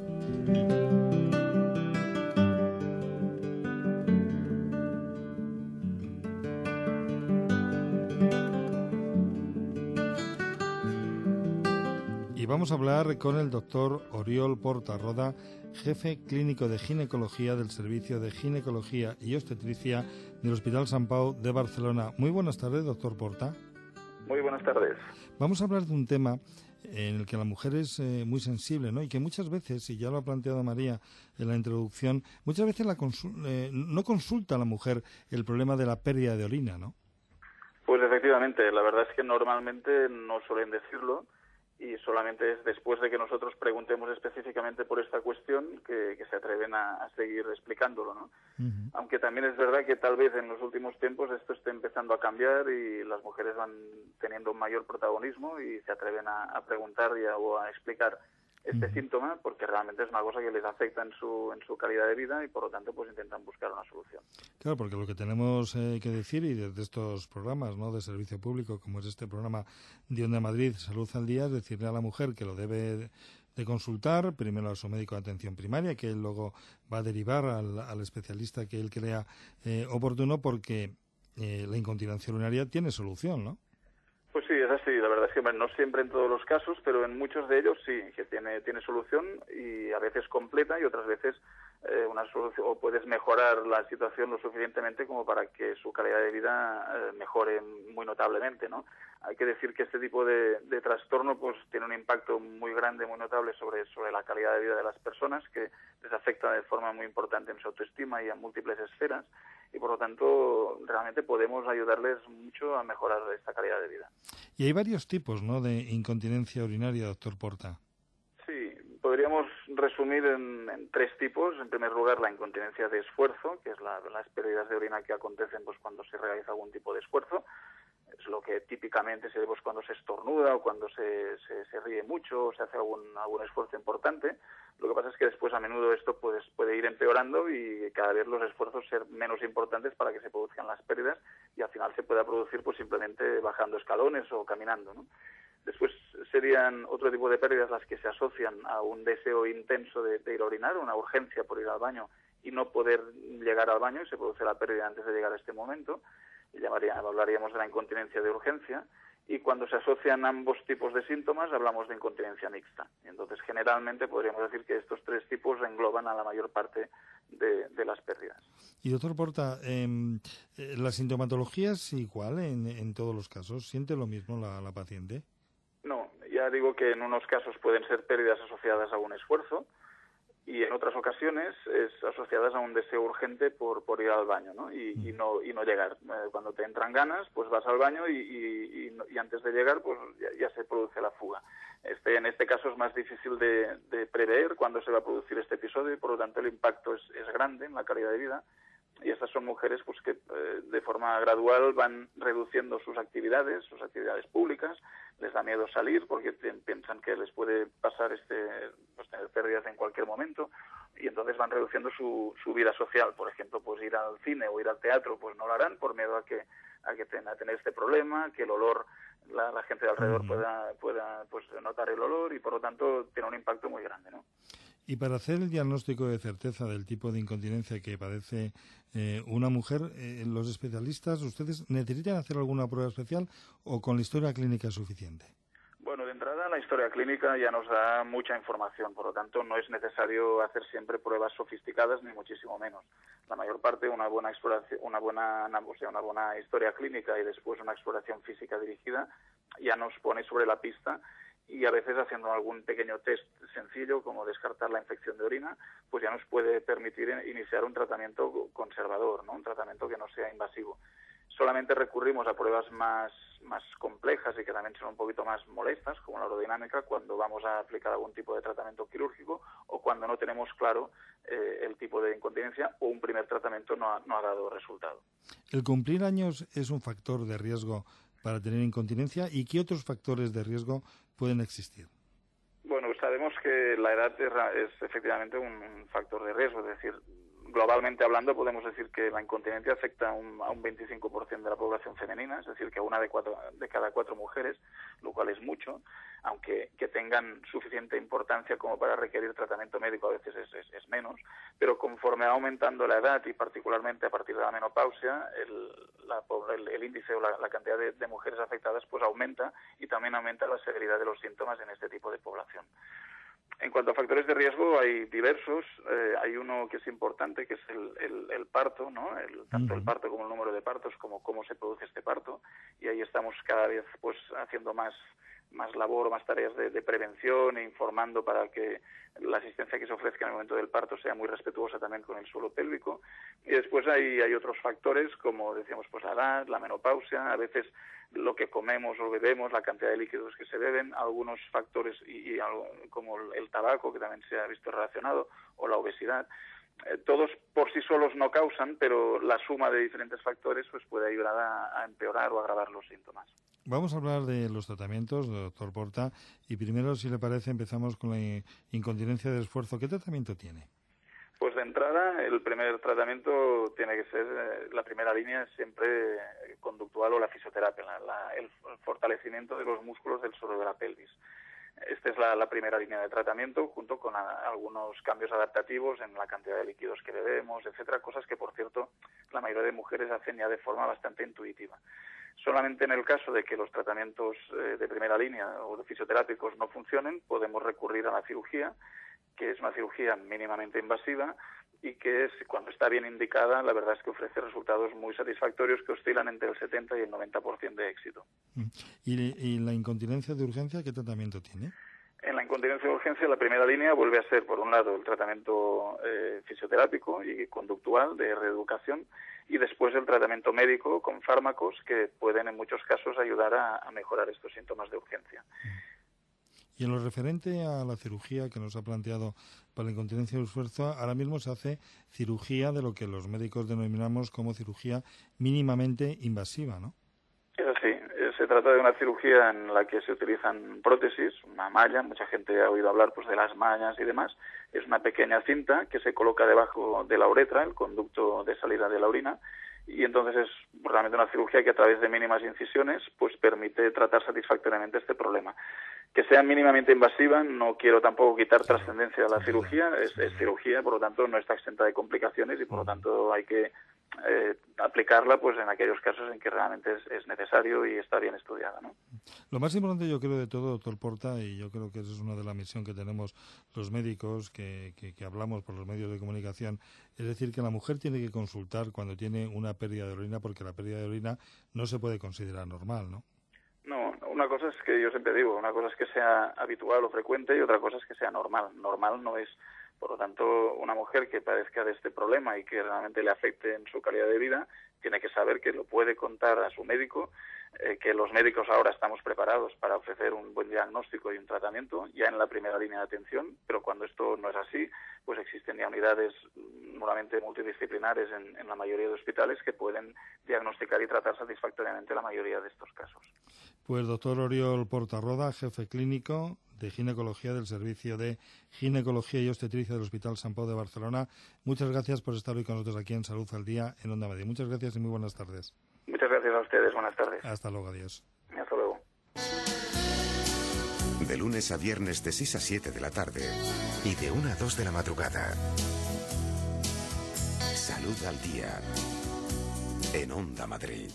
Y vamos a hablar con el doctor Oriol Porta Roda, jefe clínico de ginecología del Servicio de Ginecología y Obstetricia del Hospital Sant Pau de Barcelona. Muy buenas tardes, doctor Porta. Muy buenas tardes. Vamos a hablar de un tema en el que la mujer es eh, muy sensible, ¿no? Y que muchas veces, y ya lo ha planteado María en la introducción, muchas veces la consul- eh, no consulta a la mujer el problema de la pérdida de orina, ¿no? Pues efectivamente, la verdad es que normalmente no suelen decirlo y solamente es después de que nosotros preguntemos específicamente por esta cuestión que, que se atreven a, a seguir explicándolo, ¿no? Uh-huh. Aunque también es verdad que tal vez en los últimos tiempos esto esté empezando a cambiar y las mujeres van teniendo un mayor protagonismo y se atreven a, a preguntar y a, o a explicar este uh-huh. síntoma porque realmente es una cosa que les afecta en su en su calidad de vida y por lo tanto pues intentan buscar una solución. Claro, porque lo que tenemos eh, que decir y desde estos programas, ¿no?, de servicio público como es este programa de Onda Madrid, Salud al Día, es decirle a la mujer que lo debe de consultar primero a su médico de atención primaria, que él luego va a derivar al, al especialista que él crea eh, oportuno porque eh, la incontinencia urinaria tiene solución, ¿no? Pues sí, es así. La verdad es que no siempre en todos los casos, pero en muchos de ellos sí, que tiene tiene solución y a veces completa y otras veces eh, una solución o puedes mejorar la situación lo suficientemente como para que su calidad de vida eh, mejore muy notablemente, ¿no? Hay que decir que este tipo de, de trastorno pues tiene un impacto muy grande, muy notable sobre sobre la calidad de vida de las personas, que les afecta de forma muy importante en su autoestima y a múltiples esferas. Y por lo tanto realmente podemos ayudarles mucho a mejorar esta calidad de vida. Y hay varios tipos, ¿no?, de incontinencia urinaria, doctor Porta. Sí, podríamos resumir en, en tres tipos. En primer lugar, la incontinencia de esfuerzo, que es la, las pérdidas de orina que acontecen pues cuando se realiza algún tipo de esfuerzo. Es lo que típicamente se ve pues, cuando se estornuda o cuando se, se, se ríe mucho o se hace algún, algún esfuerzo importante. Lo que pasa es que después a menudo esto pues, puede ir empeorando y cada vez los esfuerzos ser menos importantes para que se produzcan las pérdidas y al final se pueda producir pues simplemente bajando escalones o caminando, ¿no? Después serían otro tipo de pérdidas las que se asocian a un deseo intenso de, de ir a orinar, una urgencia por ir al baño y no poder llegar al baño y se produce la pérdida antes de llegar a este momento. y llamaría, hablaríamos de la incontinencia de urgencia, y cuando se asocian ambos tipos de síntomas hablamos de incontinencia mixta. Entonces, generalmente podríamos decir que estos tres tipos engloban a la mayor parte de, de las pérdidas. Y doctor Porta, eh, ¿la sintomatología es igual en, en todos los casos? ¿Siente lo mismo la, la paciente? No, ya digo que en unos casos pueden ser pérdidas asociadas a un esfuerzo, y en otras ocasiones es asociadas a un deseo urgente por, por ir al baño, ¿no? Y, y no y no llegar. Eh, cuando te entran ganas, pues vas al baño y, y, y, y antes de llegar, pues ya, ya se produce la fuga. Este, en este caso es más difícil de, de prever cuándo se va a producir este episodio y por lo tanto el impacto es, es grande en la calidad de vida. Y estas son mujeres pues que eh, de forma gradual van reduciendo sus actividades, sus actividades públicas, les da miedo salir porque piensan que les puede pasar este pues tener pérdidas en cualquier momento y entonces van reduciendo su, su vida social. Por ejemplo, pues ir al cine o ir al teatro pues no lo harán por miedo a que a que tenga a tener este problema, que el olor la, la gente de alrededor uh-huh. pueda pueda pues notar el olor y por lo tanto tiene un impacto muy grande, ¿no? Y para hacer el diagnóstico de certeza del tipo de incontinencia que padece eh, una mujer, eh, los especialistas, ¿ustedes necesitan hacer alguna prueba especial o con la historia clínica es suficiente? Bueno, de entrada la historia clínica ya nos da mucha información, por lo tanto no es necesario hacer siempre pruebas sofisticadas ni muchísimo menos. La mayor parte una buena exploración, una buena, o sea, una buena historia clínica y después una exploración física dirigida ya nos pone sobre la pista. Y a veces haciendo algún pequeño test sencillo como descartar la infección de orina, pues ya nos puede permitir iniciar un tratamiento conservador, ¿no? Un tratamiento que no sea invasivo. Solamente recurrimos a pruebas más, más complejas y que también son un poquito más molestas, como la urodinamica, cuando vamos a aplicar algún tipo de tratamiento quirúrgico o cuando no tenemos claro eh, el tipo de incontinencia o un primer tratamiento no ha, no ha dado resultado. ¿El cumplir años es un factor de riesgo para tener incontinencia y qué otros factores de riesgo pueden existir? Bueno, sabemos que la edad es, es efectivamente un, un factor de riesgo, es decir, globalmente hablando podemos decir que la incontinencia afecta un, a un veinticinco por ciento de la población femenina, es decir, que a una de, cuatro, de cada cuatro mujeres, lo cual es mucho, aunque que tengan suficiente importancia como para requerir tratamiento médico a veces es, es, es menos, pero conforme va aumentando la edad y particularmente a partir de la menopausia, el, la, el, el índice o la, la cantidad de, de mujeres afectadas pues aumenta y también aumenta la severidad de los síntomas en este tipo de población. En cuanto a factores de riesgo hay diversos, eh, hay uno que es importante que es el, el, el parto, ¿no? El, tanto uh-huh. el parto como el número de partos como cómo se produce este parto y ahí estamos cada vez pues haciendo más más labor, más tareas de, de prevención e informando para que la asistencia que se ofrezca en el momento del parto sea muy respetuosa también con el suelo pélvico. Y después hay, hay otros factores, como decíamos, pues la edad, la menopausia, a veces lo que comemos o bebemos, la cantidad de líquidos que se beben, algunos factores y, y algo, como el tabaco, que también se ha visto relacionado, o la obesidad. Eh, todos por sí solos no causan, pero la suma de diferentes factores pues puede ayudar a, a empeorar o agravar los síntomas. Vamos a hablar de los tratamientos, doctor Porta, y primero, si le parece, empezamos con la incontinencia de esfuerzo. ¿Qué tratamiento tiene? Pues de entrada, el primer tratamiento tiene que ser, eh, la primera línea siempre conductual o la fisioterapia, la, la, el fortalecimiento de los músculos del suelo de la pelvis. Esta es la, la primera línea de tratamiento, junto con a, algunos cambios adaptativos en la cantidad de líquidos que bebemos, etcétera, cosas que, por cierto, la mayoría de mujeres hacen ya de forma bastante intuitiva. Solamente en el caso de que los tratamientos eh, de primera línea o de fisioterápicos no funcionen, podemos recurrir a la cirugía, que es una cirugía mínimamente invasiva y que es, cuando está bien indicada, la verdad es que ofrece resultados muy satisfactorios que oscilan entre el setenta y el noventa por ciento de éxito. ¿Y, y la incontinencia de urgencia qué tratamiento tiene? En la incontinencia de urgencia, la primera línea vuelve a ser, por un lado, el tratamiento eh, fisioterápico y conductual de reeducación y después el tratamiento médico con fármacos que pueden, en muchos casos, ayudar a, a mejorar estos síntomas de urgencia. Y en lo referente a la cirugía que nos ha planteado para la incontinencia de esfuerzo, ahora mismo se hace cirugía de lo que los médicos denominamos como cirugía mínimamente invasiva, ¿no? Es así. Se trata de una cirugía en la que se utilizan prótesis, una malla, mucha gente ha oído hablar pues de las mallas y demás. Es una pequeña cinta que se coloca debajo de la uretra, el conducto de salida de la orina, y entonces es realmente una cirugía que a través de mínimas incisiones pues permite tratar satisfactoriamente este problema. Que sea mínimamente invasiva, no quiero tampoco quitar trascendencia a la cirugía, es, es cirugía, por lo tanto no está exenta de complicaciones y por lo tanto hay que eh, aplicarla pues en aquellos casos en que realmente es, es necesario y está bien estudiada, ¿no? Lo más importante, yo creo, de todo, doctor Porta, y yo creo que esa es una de las misiones que tenemos los médicos, que, que, que hablamos por los medios de comunicación, es decir, que la mujer tiene que consultar cuando tiene una pérdida de orina, porque la pérdida de orina no se puede considerar normal, ¿no? No, una cosa es que yo siempre digo, una cosa es que sea habitual o frecuente y otra cosa es que sea normal. Normal no es, por lo tanto, una mujer que padezca de este problema y que realmente le afecte en su calidad de vida, tiene que saber que lo puede contar a su médico, eh, que los médicos ahora estamos preparados para ofrecer un buen diagnóstico y un tratamiento ya en la primera línea de atención, pero cuando esto no es así, pues existen ya unidades nuevamente multidisciplinares en, en la mayoría de hospitales que pueden diagnosticar y tratar satisfactoriamente la mayoría de estos casos. Pues doctor Oriol Porta-Roda, jefe clínico de ginecología del Servicio de Ginecología y Obstetricia del Hospital Sant Pau de Barcelona. Muchas gracias por estar hoy con nosotros aquí en Salud al Día en Onda Madrid. Muchas gracias y muy buenas tardes. Muchas gracias a ustedes. Buenas tardes. Hasta luego. Adiós. Hasta luego. De lunes a viernes de seis a siete de la tarde y de una a dos de la madrugada. Salud al Día en Onda Madrid.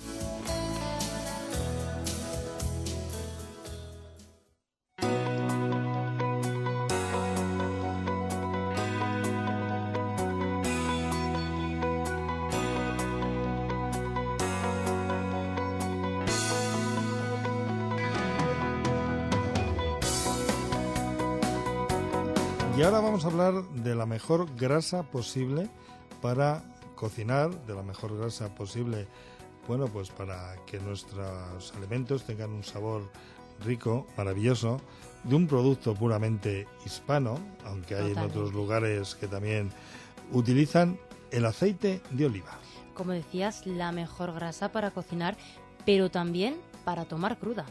Y ahora vamos a hablar de la mejor grasa posible para cocinar, de la mejor grasa posible, bueno, pues para que nuestros alimentos tengan un sabor rico, maravilloso, de un producto puramente hispano, aunque hay Totalmente. En otros lugares que también utilizan el aceite de oliva. Como decías, la mejor grasa para cocinar, pero también para tomar cruda.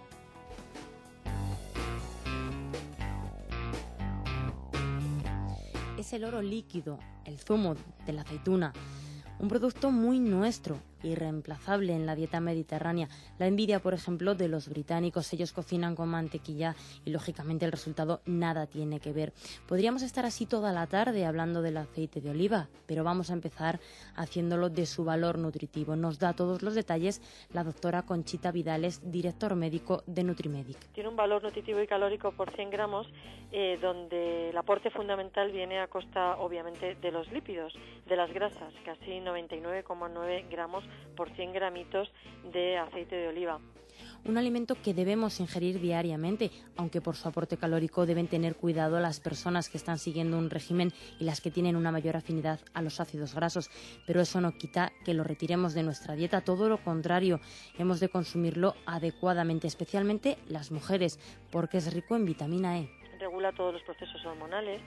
Es el oro líquido, el zumo de la aceituna, un producto muy nuestro, irreemplazable en la dieta mediterránea. La envidia, por ejemplo, de los británicos. Ellos cocinan con mantequilla y, lógicamente, el resultado nada tiene que ver. Podríamos estar así toda la tarde hablando del aceite de oliva, pero vamos a empezar haciéndolo de su valor nutritivo. Nos da todos los detalles la doctora Conchita Vidales, director médico de Nutrimedic. Tiene un valor nutritivo y calórico por cien gramos, eh, donde el aporte fundamental viene a costa, obviamente, de los lípidos, de las grasas, casi noventa y nueve coma nueve gramos por cien gramitos de aceite de oliva. Un alimento que debemos ingerir diariamente, aunque por su aporte calórico deben tener cuidado las personas que están siguiendo un régimen y las que tienen una mayor afinidad a los ácidos grasos. Pero eso no quita que lo retiremos de nuestra dieta, todo lo contrario, hemos de consumirlo adecuadamente, especialmente las mujeres, porque es rico en vitamina E. Regula todos los procesos hormonales.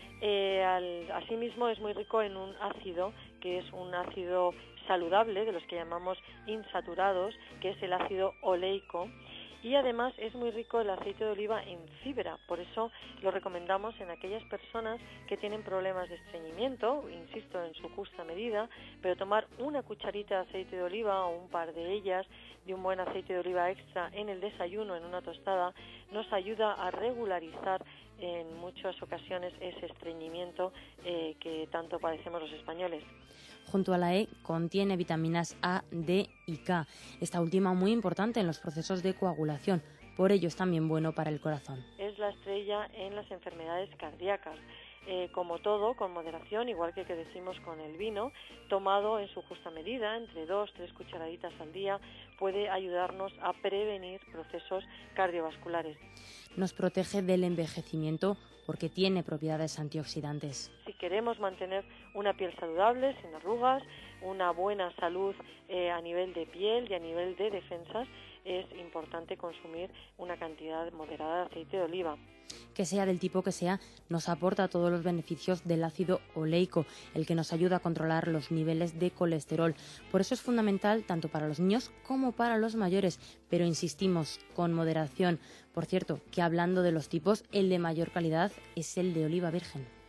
Eh, al, asimismo es muy rico en un ácido que es un ácido saludable, de los que llamamos insaturados, que es el ácido oleico, y además es muy rico el aceite de oliva en fibra. Por eso lo recomendamos en aquellas personas que tienen problemas de estreñimiento, insisto, en su justa medida, pero tomar una cucharita de aceite de oliva o un par de ellas de un buen aceite de oliva extra en el desayuno, en una tostada, nos ayuda a regularizar en muchas ocasiones ese estreñimiento eh, que tanto padecemos los españoles. Junto a la E, contiene vitaminas A, D y K, esta última muy importante en los procesos de coagulación, por ello es también bueno para el corazón. Es la estrella en las enfermedades cardíacas. Eh, como todo, con moderación, igual que que decimos con el vino, tomado en su justa medida, entre dos, tres cucharaditas al día, puede ayudarnos a prevenir procesos cardiovasculares. Nos protege del envejecimiento porque tiene propiedades antioxidantes. Si queremos mantener una piel saludable, sin arrugas, una buena salud eh, a nivel de piel y a nivel de defensas, es importante consumir una cantidad moderada de aceite de oliva. Que sea del tipo que sea, nos aporta todos los beneficios del ácido oleico, el que nos ayuda a controlar los niveles de colesterol. Por eso es fundamental tanto para los niños como para los mayores, pero insistimos, con moderación. Por cierto, que hablando de los tipos, el de mayor calidad es el de oliva virgen. El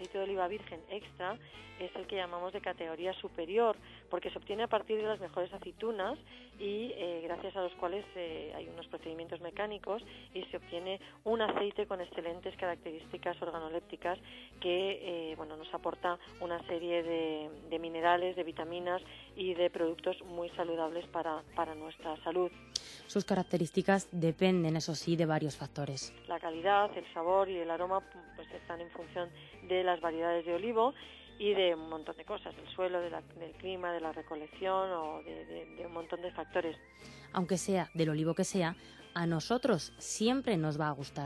aceite de oliva virgen extra es el que llamamos de categoría superior, porque se obtiene a partir de las mejores aceitunas y eh, gracias a los cuales eh, hay unos procedimientos mecánicos y se obtiene un aceite con excelentes características organolépticas que eh, bueno, nos aporta una serie de, de minerales, de vitaminas y de productos muy saludables para, para nuestra salud. Sus características dependen, eso sí, de varios factores. La calidad, el sabor y el aroma pues están en función de las variedades de olivo y de un montón de cosas, del suelo, de la, del clima, de la recolección o de, de, de un montón de factores. Aunque sea del olivo que sea, a nosotros siempre nos va a gustar.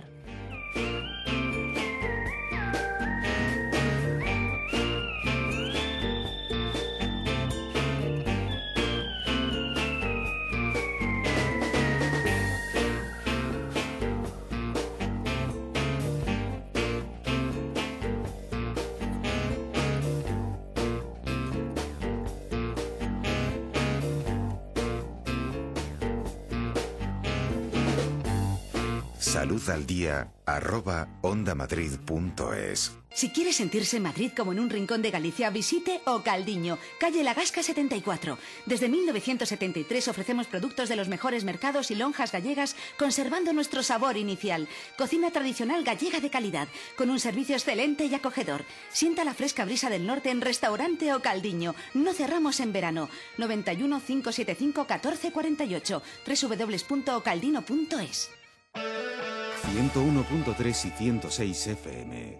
Salud al día, arroba ondamadrid.es. Si quiere sentirse Madrid como en un rincón de Galicia, visite O Caldiño, calle La Gasca setenta y cuatro. Desde mil novecientos setenta y tres ofrecemos productos de los mejores mercados y lonjas gallegas, conservando nuestro sabor inicial. Cocina tradicional gallega de calidad, con un servicio excelente y acogedor. Sienta la fresca brisa del norte en Restaurante O Caldiño. No cerramos en verano. noventa y uno, cinco setenta y cinco, catorce cuarenta y ocho. doble u doble u doble u punto ocaldino punto es. ciento uno punto tres y ciento seis F M.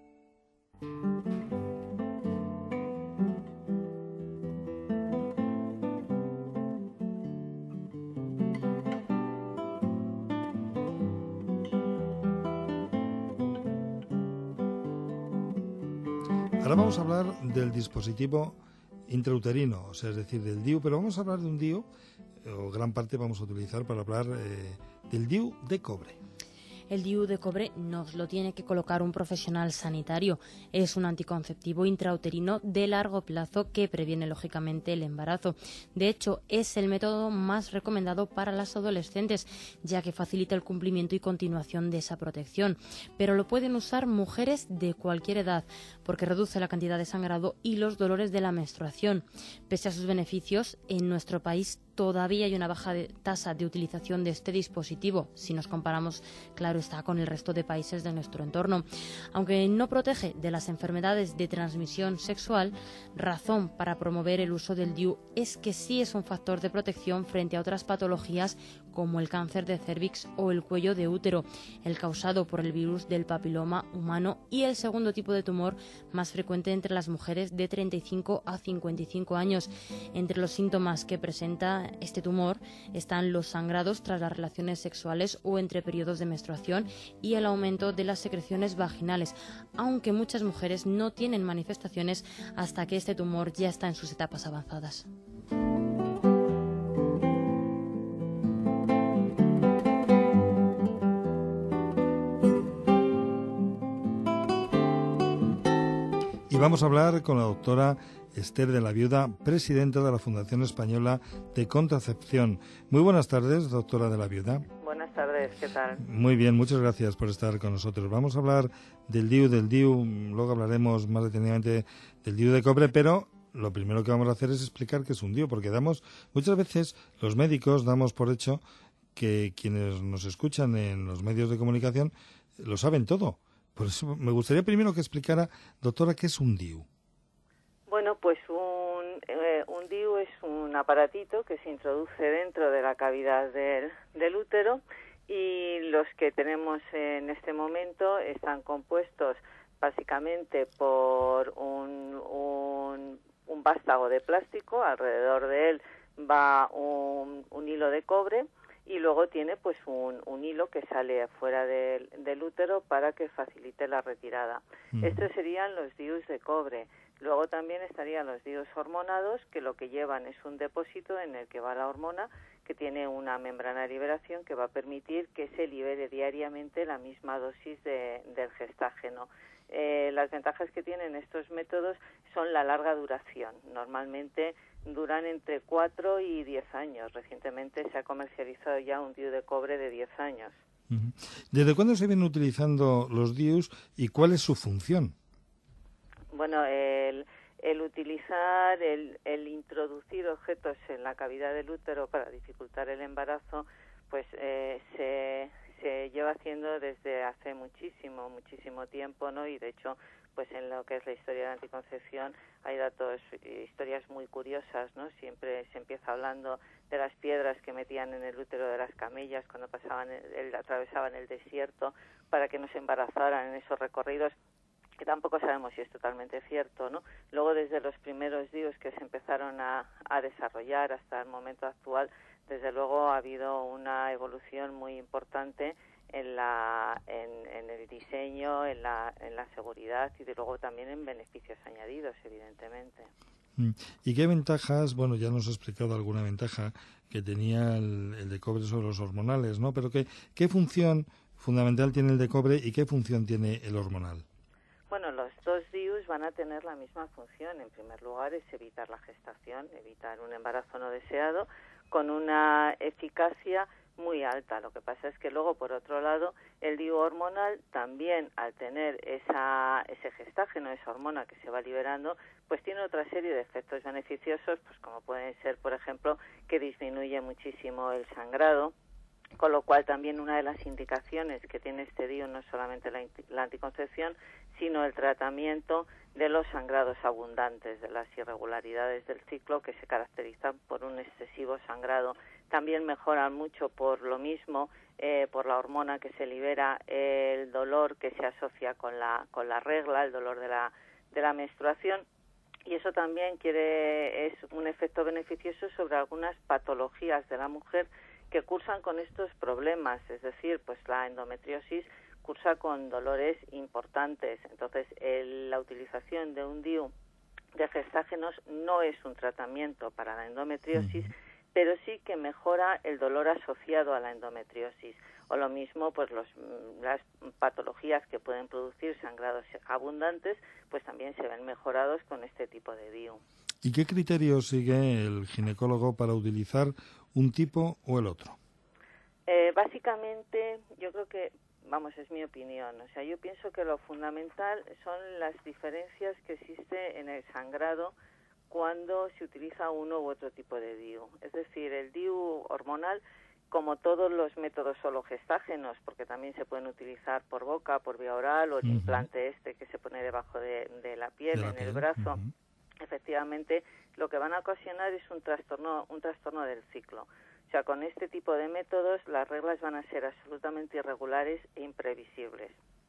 Ahora vamos a hablar del dispositivo intrauterino, o sea, es decir, del D I U, pero vamos a hablar de un D I U, o gran parte vamos a utilizar para hablar eh, del D I U de cobre. El D I U de cobre nos lo tiene que colocar un profesional sanitario. Es un anticonceptivo intrauterino de largo plazo que previene lógicamente el embarazo. De hecho, es el método más recomendado para las adolescentes, ya que facilita el cumplimiento y continuación de esa protección. Pero lo pueden usar mujeres de cualquier edad, porque reduce la cantidad de sangrado y los dolores de la menstruación. Pese a sus beneficios, en nuestro país todavía hay una baja de tasa de utilización de este dispositivo, si nos comparamos, claro está, con el resto de países de nuestro entorno. Aunque no protege de las enfermedades de transmisión sexual, razón para promover el uso del D I U es que sí es un factor de protección frente a otras patologías como el cáncer de cérvix o el cuello de útero, el causado por el virus del papiloma humano y el segundo tipo de tumor más frecuente entre las mujeres de treinta y cinco a cincuenta y cinco años. Entre los síntomas que presenta este tumor están los sangrados tras las relaciones sexuales o entre periodos de menstruación y el aumento de las secreciones vaginales, aunque muchas mujeres no tienen manifestaciones hasta que este tumor ya está en sus etapas avanzadas. Y vamos a hablar con la doctora Esther de la Viuda, presidenta de la Fundación Española de Contracepción. Muy buenas tardes, doctora de la Viuda. Buenas tardes, ¿qué tal? Muy bien, muchas gracias por estar con nosotros. Vamos a hablar del D I U, del D I U, luego hablaremos más detenidamente del D I U de cobre, pero lo primero que vamos a hacer es explicar qué es un D I U, porque damos, muchas veces los médicos damos por hecho que quienes nos escuchan en los medios de comunicación lo saben todo. Por eso me gustaría primero que explicara, doctora, qué es un D I U. Bueno, pues un, eh, un D I U es un aparatito que se introduce dentro de la cavidad del, del útero y los que tenemos en este momento están compuestos básicamente por un, un, un vástago de plástico, alrededor de él va un, un hilo de cobre y luego tiene pues un, un hilo que sale afuera del, del útero para que facilite la retirada. Mm. Estos serían los D I Us de cobre. Luego también estarían los D I Us hormonados, que lo que llevan es un depósito en el que va la hormona, que tiene una membrana de liberación que va a permitir que se libere diariamente la misma dosis de, del gestágeno. Eh, las ventajas que tienen estos métodos son la larga duración. Normalmente duran entre cuatro y diez años. Recientemente se ha comercializado ya un D I U de cobre de diez años. ¿Desde cuándo se vienen utilizando los D I Us y cuál es su función? bueno, el, el utilizar, el, el introducir objetos en la cavidad del útero para dificultar el embarazo, pues eh, se, se lleva haciendo desde hace muchísimo, muchísimo tiempo, ¿no? Y de hecho, pues en lo que es la historia de la anticoncepción hay datos, historias muy curiosas, ¿no? Siempre se empieza hablando de las piedras que metían en el útero de las camellas cuando pasaban el, el, atravesaban el desierto para que no se embarazaran en esos recorridos, que tampoco sabemos si es totalmente cierto, ¿no? Luego, desde los primeros D I Us que se empezaron a, a desarrollar hasta el momento actual, desde luego ha habido una evolución muy importante en la en, en el diseño, en la en la seguridad y de luego también en beneficios añadidos, evidentemente. ¿Y qué ventajas? Bueno, ya nos ha explicado alguna ventaja que tenía el, el de cobre sobre los hormonales, ¿no? Pero ¿qué, qué función fundamental tiene el de cobre y qué función tiene el hormonal? Bueno, los dos D I Us van a tener la misma función. En primer lugar, es evitar la gestación, evitar un embarazo no deseado, con una eficacia muy alta. Lo que pasa es que luego, por otro lado, el D I U hormonal también, al tener esa, ese gestágeno, esa hormona que se va liberando, pues tiene otra serie de efectos beneficiosos, pues como pueden ser, por ejemplo, que disminuye muchísimo el sangrado, con lo cual también una de las indicaciones que tiene este D I U no es solamente la, la anticoncepción, sino el tratamiento de los sangrados abundantes, de las irregularidades del ciclo que se caracterizan por un excesivo sangrado. También mejoran mucho por lo mismo, eh, por la hormona que se libera, eh, el dolor que se asocia con la con la regla, el dolor de la de la menstruación, y eso también quiere es un efecto beneficioso sobre algunas patologías de la mujer que cursan con estos problemas, es decir, pues la endometriosis cursa con dolores importantes. Entonces, el, la utilización de un D I U de gestágenos no es un tratamiento para la endometriosis, uh-huh. pero sí que mejora el dolor asociado a la endometriosis. O lo mismo, pues los, las patologías que pueden producir sangrados abundantes, pues también se ven mejorados con este tipo de D I U. ¿Y qué criterios sigue el ginecólogo para utilizar un tipo o el otro? Eh, básicamente, yo creo que, vamos, es mi opinión, o sea, yo pienso que lo fundamental son las diferencias que existe en el sangrado cuando se utiliza uno u otro tipo de D I U. Es decir, el D I U hormonal, como todos los métodos sologestágenos, porque también se pueden utilizar por boca, por vía oral, o el uh-huh. implante este que se pone debajo de, de la piel, de la en piel. el brazo, uh-huh. efectivamente, lo que van a ocasionar es un trastorno, un trastorno del ciclo. O sea, con este tipo de métodos las reglas van a ser absolutamente irregulares e imprevisibles.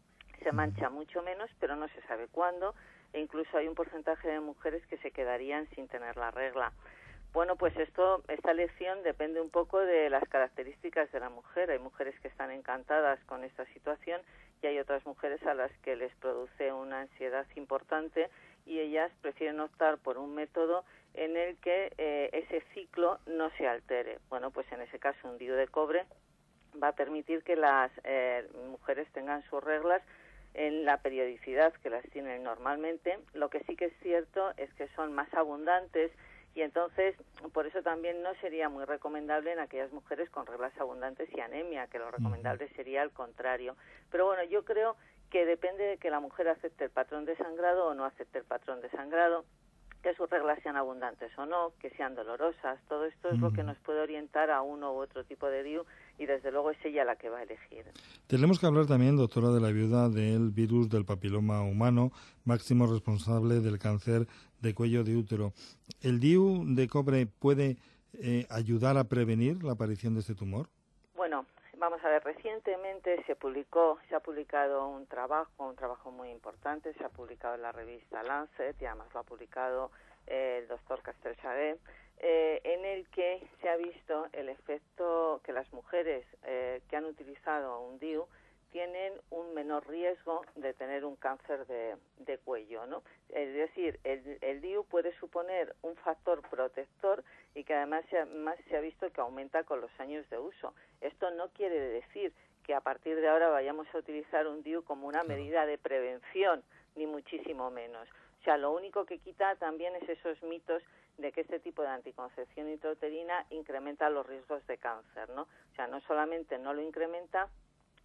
Se mancha mucho menos, pero no se sabe cuándo, e incluso hay un porcentaje de mujeres que se quedarían sin tener la regla. Bueno, pues esto, esta elección depende un poco de las características de la mujer. Hay mujeres que están encantadas con esta situación y hay otras mujeres a las que les produce una ansiedad importante y ellas prefieren optar por un método en el que eh, ese ciclo no se altere. Bueno, pues en ese caso un D I U de cobre va a permitir que las eh, mujeres tengan sus reglas en la periodicidad que las tienen normalmente. Lo que sí que es cierto es que son más abundantes y entonces por eso también no sería muy recomendable en aquellas mujeres con reglas abundantes y anemia, que lo recomendable sería al contrario. Pero bueno, yo creo que depende de que la mujer acepte el patrón de sangrado o no acepte el patrón de sangrado, que sus reglas sean abundantes o no, que sean dolorosas. Todo esto es mm. lo que nos puede orientar a uno u otro tipo de D I U y desde luego es ella la que va a elegir. Tenemos que hablar también, doctora de la Viuda, del virus del papiloma humano, máximo responsable del cáncer de cuello de útero. ¿El D I U de cobre puede eh, ayudar a prevenir la aparición de este tumor? Bueno, vamos a ver, recientemente se publicó, se ha publicado un trabajo, un trabajo muy importante, se ha publicado en la revista Lancet y además lo ha publicado eh, el doctor Castelchaguet, eh, en el que se ha visto el efecto que las mujeres eh, que han utilizado un D I U tienen un menor riesgo de tener un cáncer de, de cuello, ¿no? Es decir, el, el D I U puede suponer un factor protector y que además se ha, más se ha visto que aumenta con los años de uso. Esto no quiere decir que a partir de ahora vayamos a utilizar un D I U como una medida de prevención, ni muchísimo menos. O sea, lo único que quita también es esos mitos de que este tipo de anticoncepción intrauterina incrementa los riesgos de cáncer, ¿no? O sea, no solamente no lo incrementa,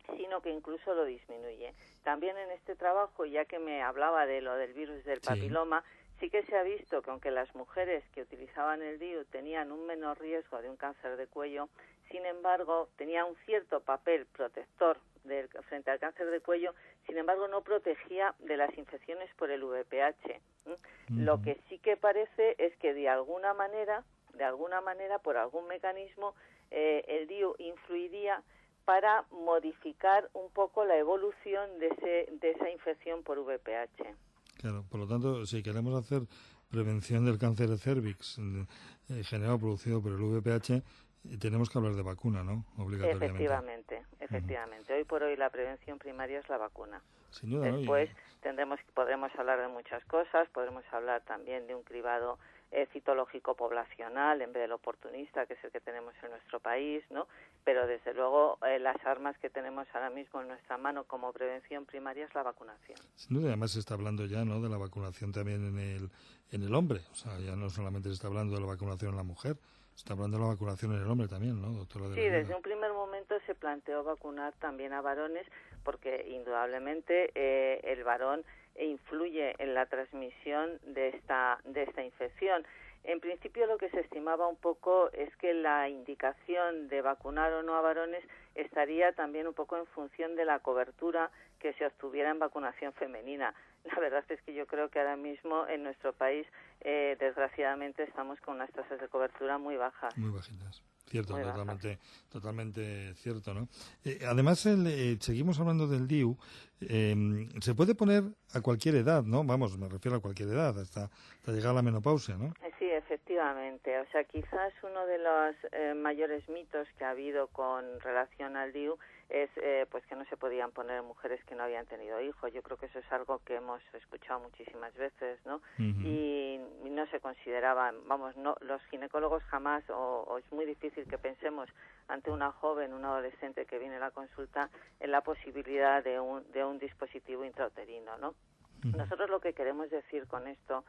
sino que incluso lo disminuye. También en este trabajo, ya que me hablaba de lo del virus del papiloma, sí, sí que se ha visto que aunque las mujeres que utilizaban el D I U tenían un menor riesgo de un cáncer de cuello, sin embargo, tenía un cierto papel protector del, frente al cáncer de cuello, sin embargo, no protegía de las infecciones por el V P H. ¿Mm? Uh-huh. Lo que sí que parece es que de alguna manera, de alguna manera, por algún mecanismo, eh, el D I U influiría para modificar un poco la evolución de, ese, de esa infección por V P H. Claro, por lo tanto, si queremos hacer prevención del cáncer de cervix eh, generado producido por el V P H, tenemos que hablar de vacuna, ¿no? Obligatoriamente. Efectivamente, efectivamente. Uh-huh. Hoy por hoy la prevención primaria es la vacuna. Sin duda, Después ¿no? Y... tendremos, podremos hablar de muchas cosas, podremos hablar también de un cribado eh, citológico poblacional en vez del oportunista, que es el que tenemos en nuestro país, ¿no? Pero desde luego eh, las armas que tenemos ahora mismo en nuestra mano como prevención primaria es la vacunación. Sin duda, además se está hablando ya, ¿no?, de la vacunación también en el en el hombre, o sea, ya no solamente se está hablando de la vacunación en la mujer, se está hablando de la vacunación en el hombre también, ¿no, doctora? Sí, desde un primer momento se planteó vacunar también a varones porque indudablemente eh, el varón influye en la transmisión de esta de esta infección. En principio lo que se estimaba un poco es que la indicación de vacunar o no a varones estaría también un poco en función de la cobertura que se obtuviera en vacunación femenina. La verdad es que yo creo que ahora mismo en nuestro país, eh, desgraciadamente, estamos con unas tasas de cobertura muy bajas. Muy bajitas. Cierto, muy totalmente bajas. Totalmente cierto, ¿no? Eh, además, el, eh, seguimos hablando del D I U. Eh, se puede poner a cualquier edad, ¿no? Vamos, me refiero a cualquier edad, hasta, hasta llegar a la menopausia, ¿no? Sí, efectivamente. O sea, quizás uno de los eh, mayores mitos que ha habido con relación al D I U es eh, pues que no se podían poner mujeres que no habían tenido hijos. Yo creo que eso es algo que hemos escuchado muchísimas veces, ¿no? Uh-huh. y, y no se consideraban, vamos, no, los ginecólogos jamás, o, o es muy difícil que pensemos ante una joven, un adolescente que viene a la consulta en la posibilidad de un, de un dispositivo intrauterino, ¿no? Nosotros lo que queremos decir con esto,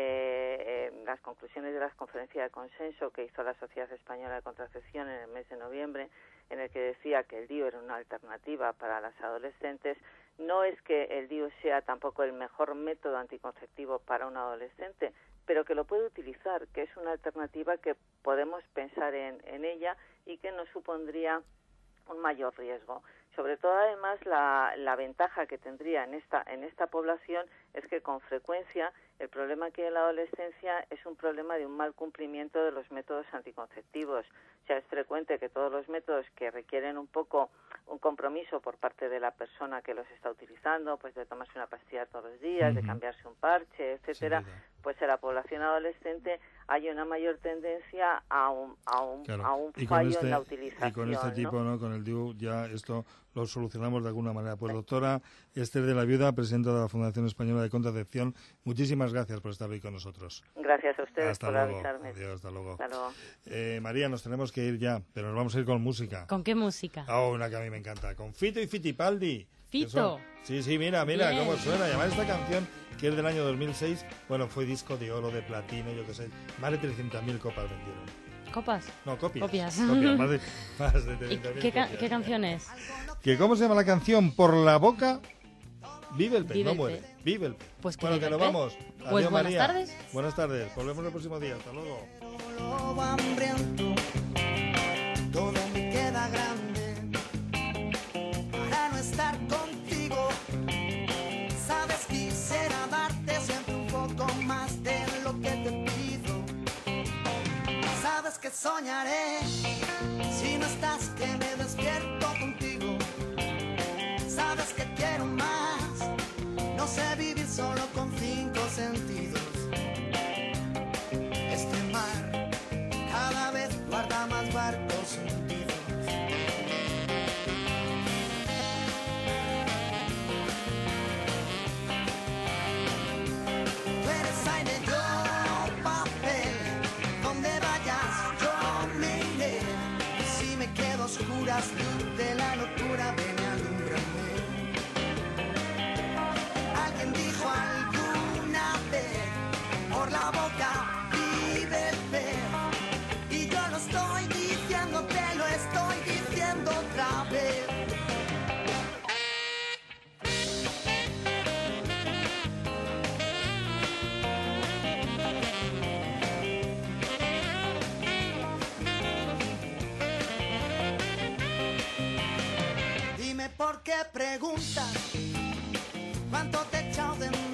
eh, eh, las conclusiones de la conferencia de consenso que hizo la Sociedad Española de Contracepción en el mes de noviembre, en el que decía que el D I U era una alternativa para las adolescentes, no es que el D I U sea tampoco el mejor método anticonceptivo para un adolescente, pero que lo puede utilizar, que es una alternativa que podemos pensar en, en ella y que nos supondría un mayor riesgo. Sobre todo, además, la, la ventaja que tendría en esta en esta población es que con frecuencia el problema que hay en la adolescencia es un problema de un mal cumplimiento de los métodos anticonceptivos. O sea, es frecuente que todos los métodos que requieren un poco un compromiso por parte de la persona que los está utilizando, pues de tomarse una pastilla todos los días, uh-huh. de cambiarse un parche, etcétera, pues en la población adolescente hay una mayor tendencia a un, a un, claro. a un y fallo este, en la utilización. Y con este tipo, ¿no? ¿no? Con el D I U, ya esto lo solucionamos de alguna manera. Pues doctora Esther de la Viuda, presidenta de la Fundación Española de Contracepción, muchísimas gracias por estar hoy con nosotros. Gracias a ustedes hasta por luego. avisarme. Adiós, hasta luego. Hasta luego. Eh, María, nos tenemos que ir ya, pero nos vamos a ir con música. ¿Con qué música? Oh, una que a mí me encanta, con Fito y Fitipaldi. Fito. Sí, sí, mira, mira Bien. cómo suena. Y además esta canción, que es del año dos mil seis, bueno, fue disco de oro, de platino, yo qué sé, más de trescientas mil copas vendieron. ¿Copas? No, copias. Copias. Copias, más de, más de ¿Y trescientas mil qué, ca- copias. qué canción es? ¿Que ¿Cómo se llama la canción? Por la boca vive el pez, Vive no el muere. pez. Vive el pez. Pues que bueno, vive que el nos pez. vamos. Pues Adiós, buenas María. tardes. Buenas tardes. Volvemos el próximo día. Hasta luego. Lobo hambriento, todo me queda grande para no estar contigo. Sabes, quisiera darte siempre un poco más de lo que te pido. Sabes que soñaré si no estás, que me despierto contigo. Sabes que quiero más, no sé vivir solo con cinco sentidos. Este mar cada vez guarda más barcos hundidos. Tú eres aire, yo papel, donde vayas yo me iré. Y si me quedo a oscuras, luz de la locura, ven y alúmbrame. Alguien dijo alguna vez, por la boca vive el pez. Y yo lo estoy diciendo, te lo estoy diciendo otra vez. que preguntas cuánto te he echado de